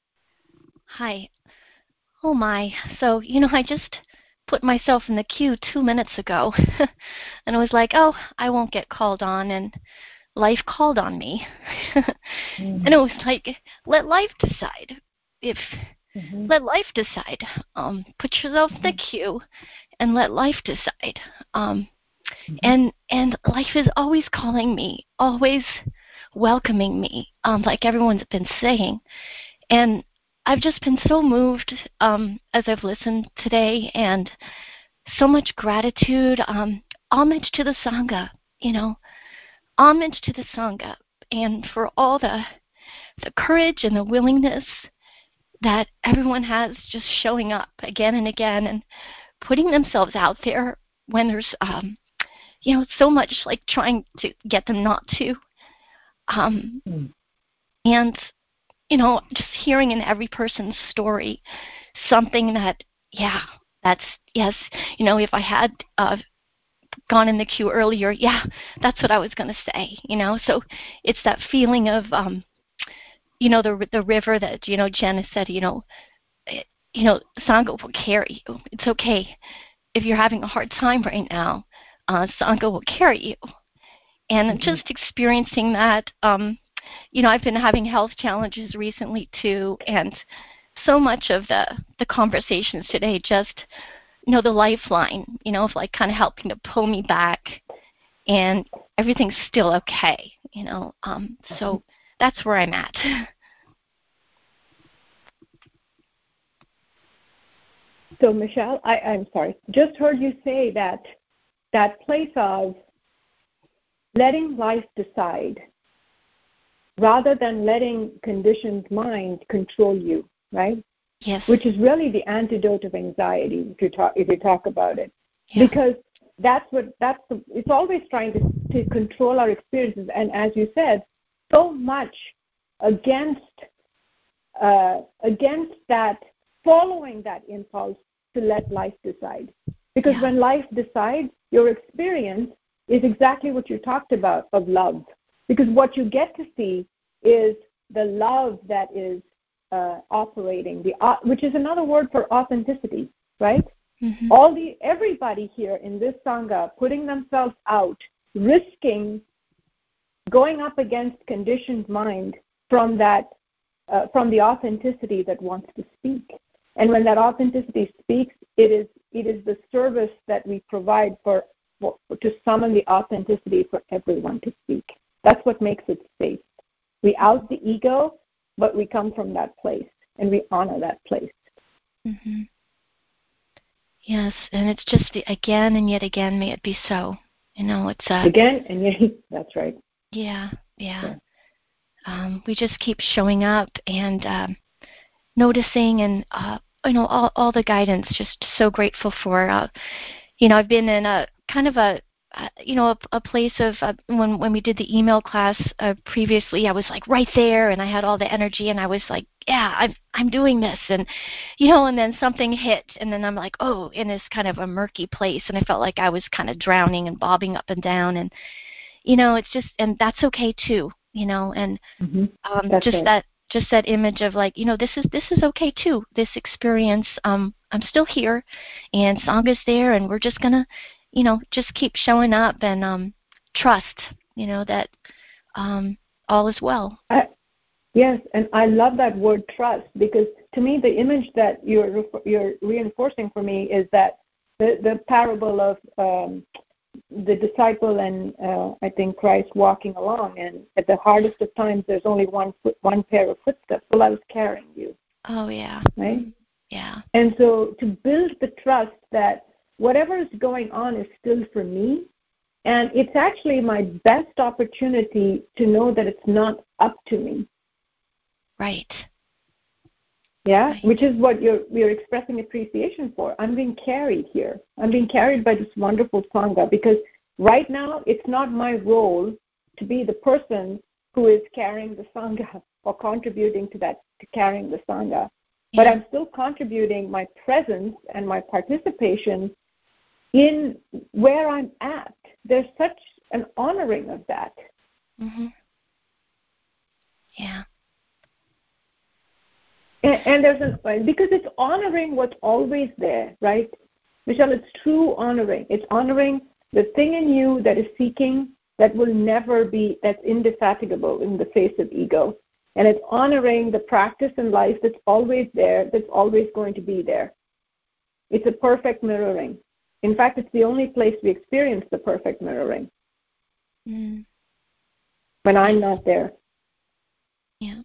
Hi. Oh, my. So, you know, I just put myself in the queue two minutes ago, and I was like, oh, I won't get called on, and life called on me. mm-hmm. And it was like, let life decide. If mm-hmm. Let life decide. Um, put yourself in the queue and let life decide. Um, mm-hmm. And and life is always calling me, always welcoming me, um, like everyone's been saying. And I've just been so moved um, as I've listened today, and so much gratitude, um, homage to the Sangha, you know, homage to the Sangha, and for all the the courage and the willingness that everyone has, just showing up again and again and putting themselves out there when there's, um, you know, so much like trying to get them not to. Um, mm. And you know, just hearing in every person's story something that, yeah, that's, yes, you know, if I had uh, gone in the queue earlier, yeah, that's what I was going to say, you know. So it's that feeling of, um, you know, the the river that, you know, Jen has said, you know, it, you know, Sangha will carry you. It's okay if you're having a hard time right now. Uh, Sangha will carry you. And mm-hmm. just experiencing that, um, you know, I've been having health challenges recently too, and so much of the, the conversations today just, you know, the lifeline, you know, of like kind of helping to pull me back, and everything's still okay, you know. Um, so that's where I'm at. So, Michelle, I, I'm sorry, just heard you say that that place of letting life decide rather than letting conditioned mind control you, right? Yes. Which is really the antidote of anxiety, if you talk, if you talk about it. Yeah. Because that's what, that's the, it's always trying to, to control our experiences. And as you said, so much against, uh, against that, following that impulse to let life decide. Because Yeah. when life decides, your experience is exactly what you talked about of love. Because what you get to see is the love that is uh, operating, the uh, which is another word for authenticity, right? Mm-hmm. All the everybody here in this Sangha putting themselves out, risking going up against conditioned mind from that, uh, from the authenticity that wants to speak. And when that authenticity speaks, it is it is the service that we provide for, for to summon the authenticity for everyone to speak. That's what makes it safe. We out the ego, but we come from that place, and we honor that place. Mm-hmm. Yes, and it's just again and yet again, may it be so. You know, it's uh, again and yet. That's right. Yeah, yeah. yeah. Um, we just keep showing up and um, noticing, and uh, you know, all all the guidance. Just so grateful for. Uh, you know, I've been in a kind of a. Uh, you know, a, a place of uh, when when we did the email class uh, previously, I was like right there, and I had all the energy, and I was like, yeah, I'm I'm doing this, and you know, and then something hit, and then I'm like, oh, in this kind of a murky place, and I felt like I was kind of drowning and bobbing up and down, and you know, it's just, and that's okay too, you know, and mm-hmm. um, that's just right. that just that image of like, you know, this is this is okay too, this experience. Um, I'm still here, and Sangha's there, and we're just gonna. You know, just keep showing up and um, trust, you know, that um, all is well. I, yes, and I love that word trust, because to me the image that you're you're reinforcing for me is that the, the parable of um, the disciple and uh, I think Christ walking along, and at the hardest of times there's only one foot, one pair of footsteps. Well, I was carrying you. Oh, yeah. Right? Yeah. And so to build the trust that whatever is going on is still for me, and it's actually my best opportunity to know that it's not up to me. Right. Yeah, right. Which is what you're we're expressing appreciation for. I'm being carried here. I'm being carried by this wonderful Sangha, because right now it's not my role to be the person who is carrying the Sangha or contributing to that, to carrying the Sangha. Yeah. But I'm still contributing my presence and my participation in where I'm at. There's such an honoring of that. Mm-hmm. Yeah. And, and there's an, because it's honoring what's always there, right? Michelle, it's true honoring. It's honoring the thing in you that is seeking, that will never be, that's indefatigable in the face of ego. And it's honoring the practice in life that's always there, that's always going to be there. It's a perfect mirroring. In fact, it's the only place we experience the perfect mirroring. Mm. When I'm not there. Yeah.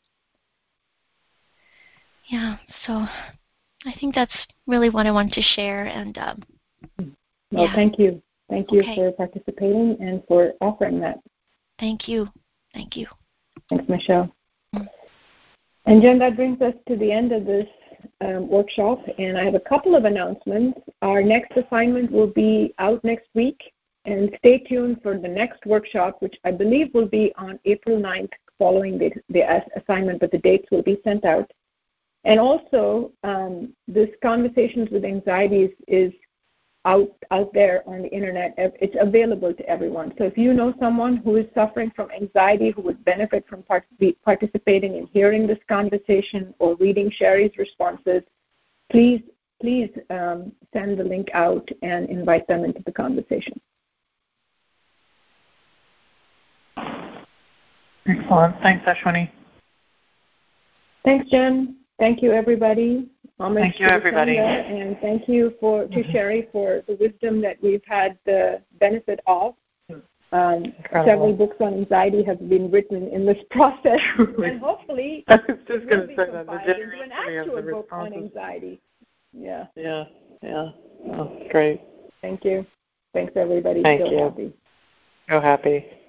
Yeah, so I think that's really what I want to share. And um, well, yeah. thank you. Thank you okay. for participating and for offering that. Thank you. Thank you. Thanks, Michelle. Mm. And Jen, that brings us to the end of this um, workshop, and I have a couple of announcements. Our next assignment will be out next week, and stay tuned for the next workshop, which I believe will be on April ninth following the, the assignment, but the dates will be sent out. And also, um, this Conversations with Anxieties is out out there on the internet. It's available to everyone. So if you know someone who is suffering from anxiety who would benefit from part- participating in hearing this conversation or reading Sherry's responses, please please um, send the link out and invite them into the conversation. Excellent. Thanks, Ashwini. Thanks, Jen. Thank you, everybody. Homage thank you, to everybody. Sangha, and thank you for to mm-hmm. Sherry for the wisdom that we've had the benefit of. Um, several books on anxiety have been written in this process, and hopefully I was just going to say that the into an actual book on anxiety. Yeah. Yeah. Yeah. Oh, great. Thank you. Thanks, everybody. Thank Feel you. happy. Go happy.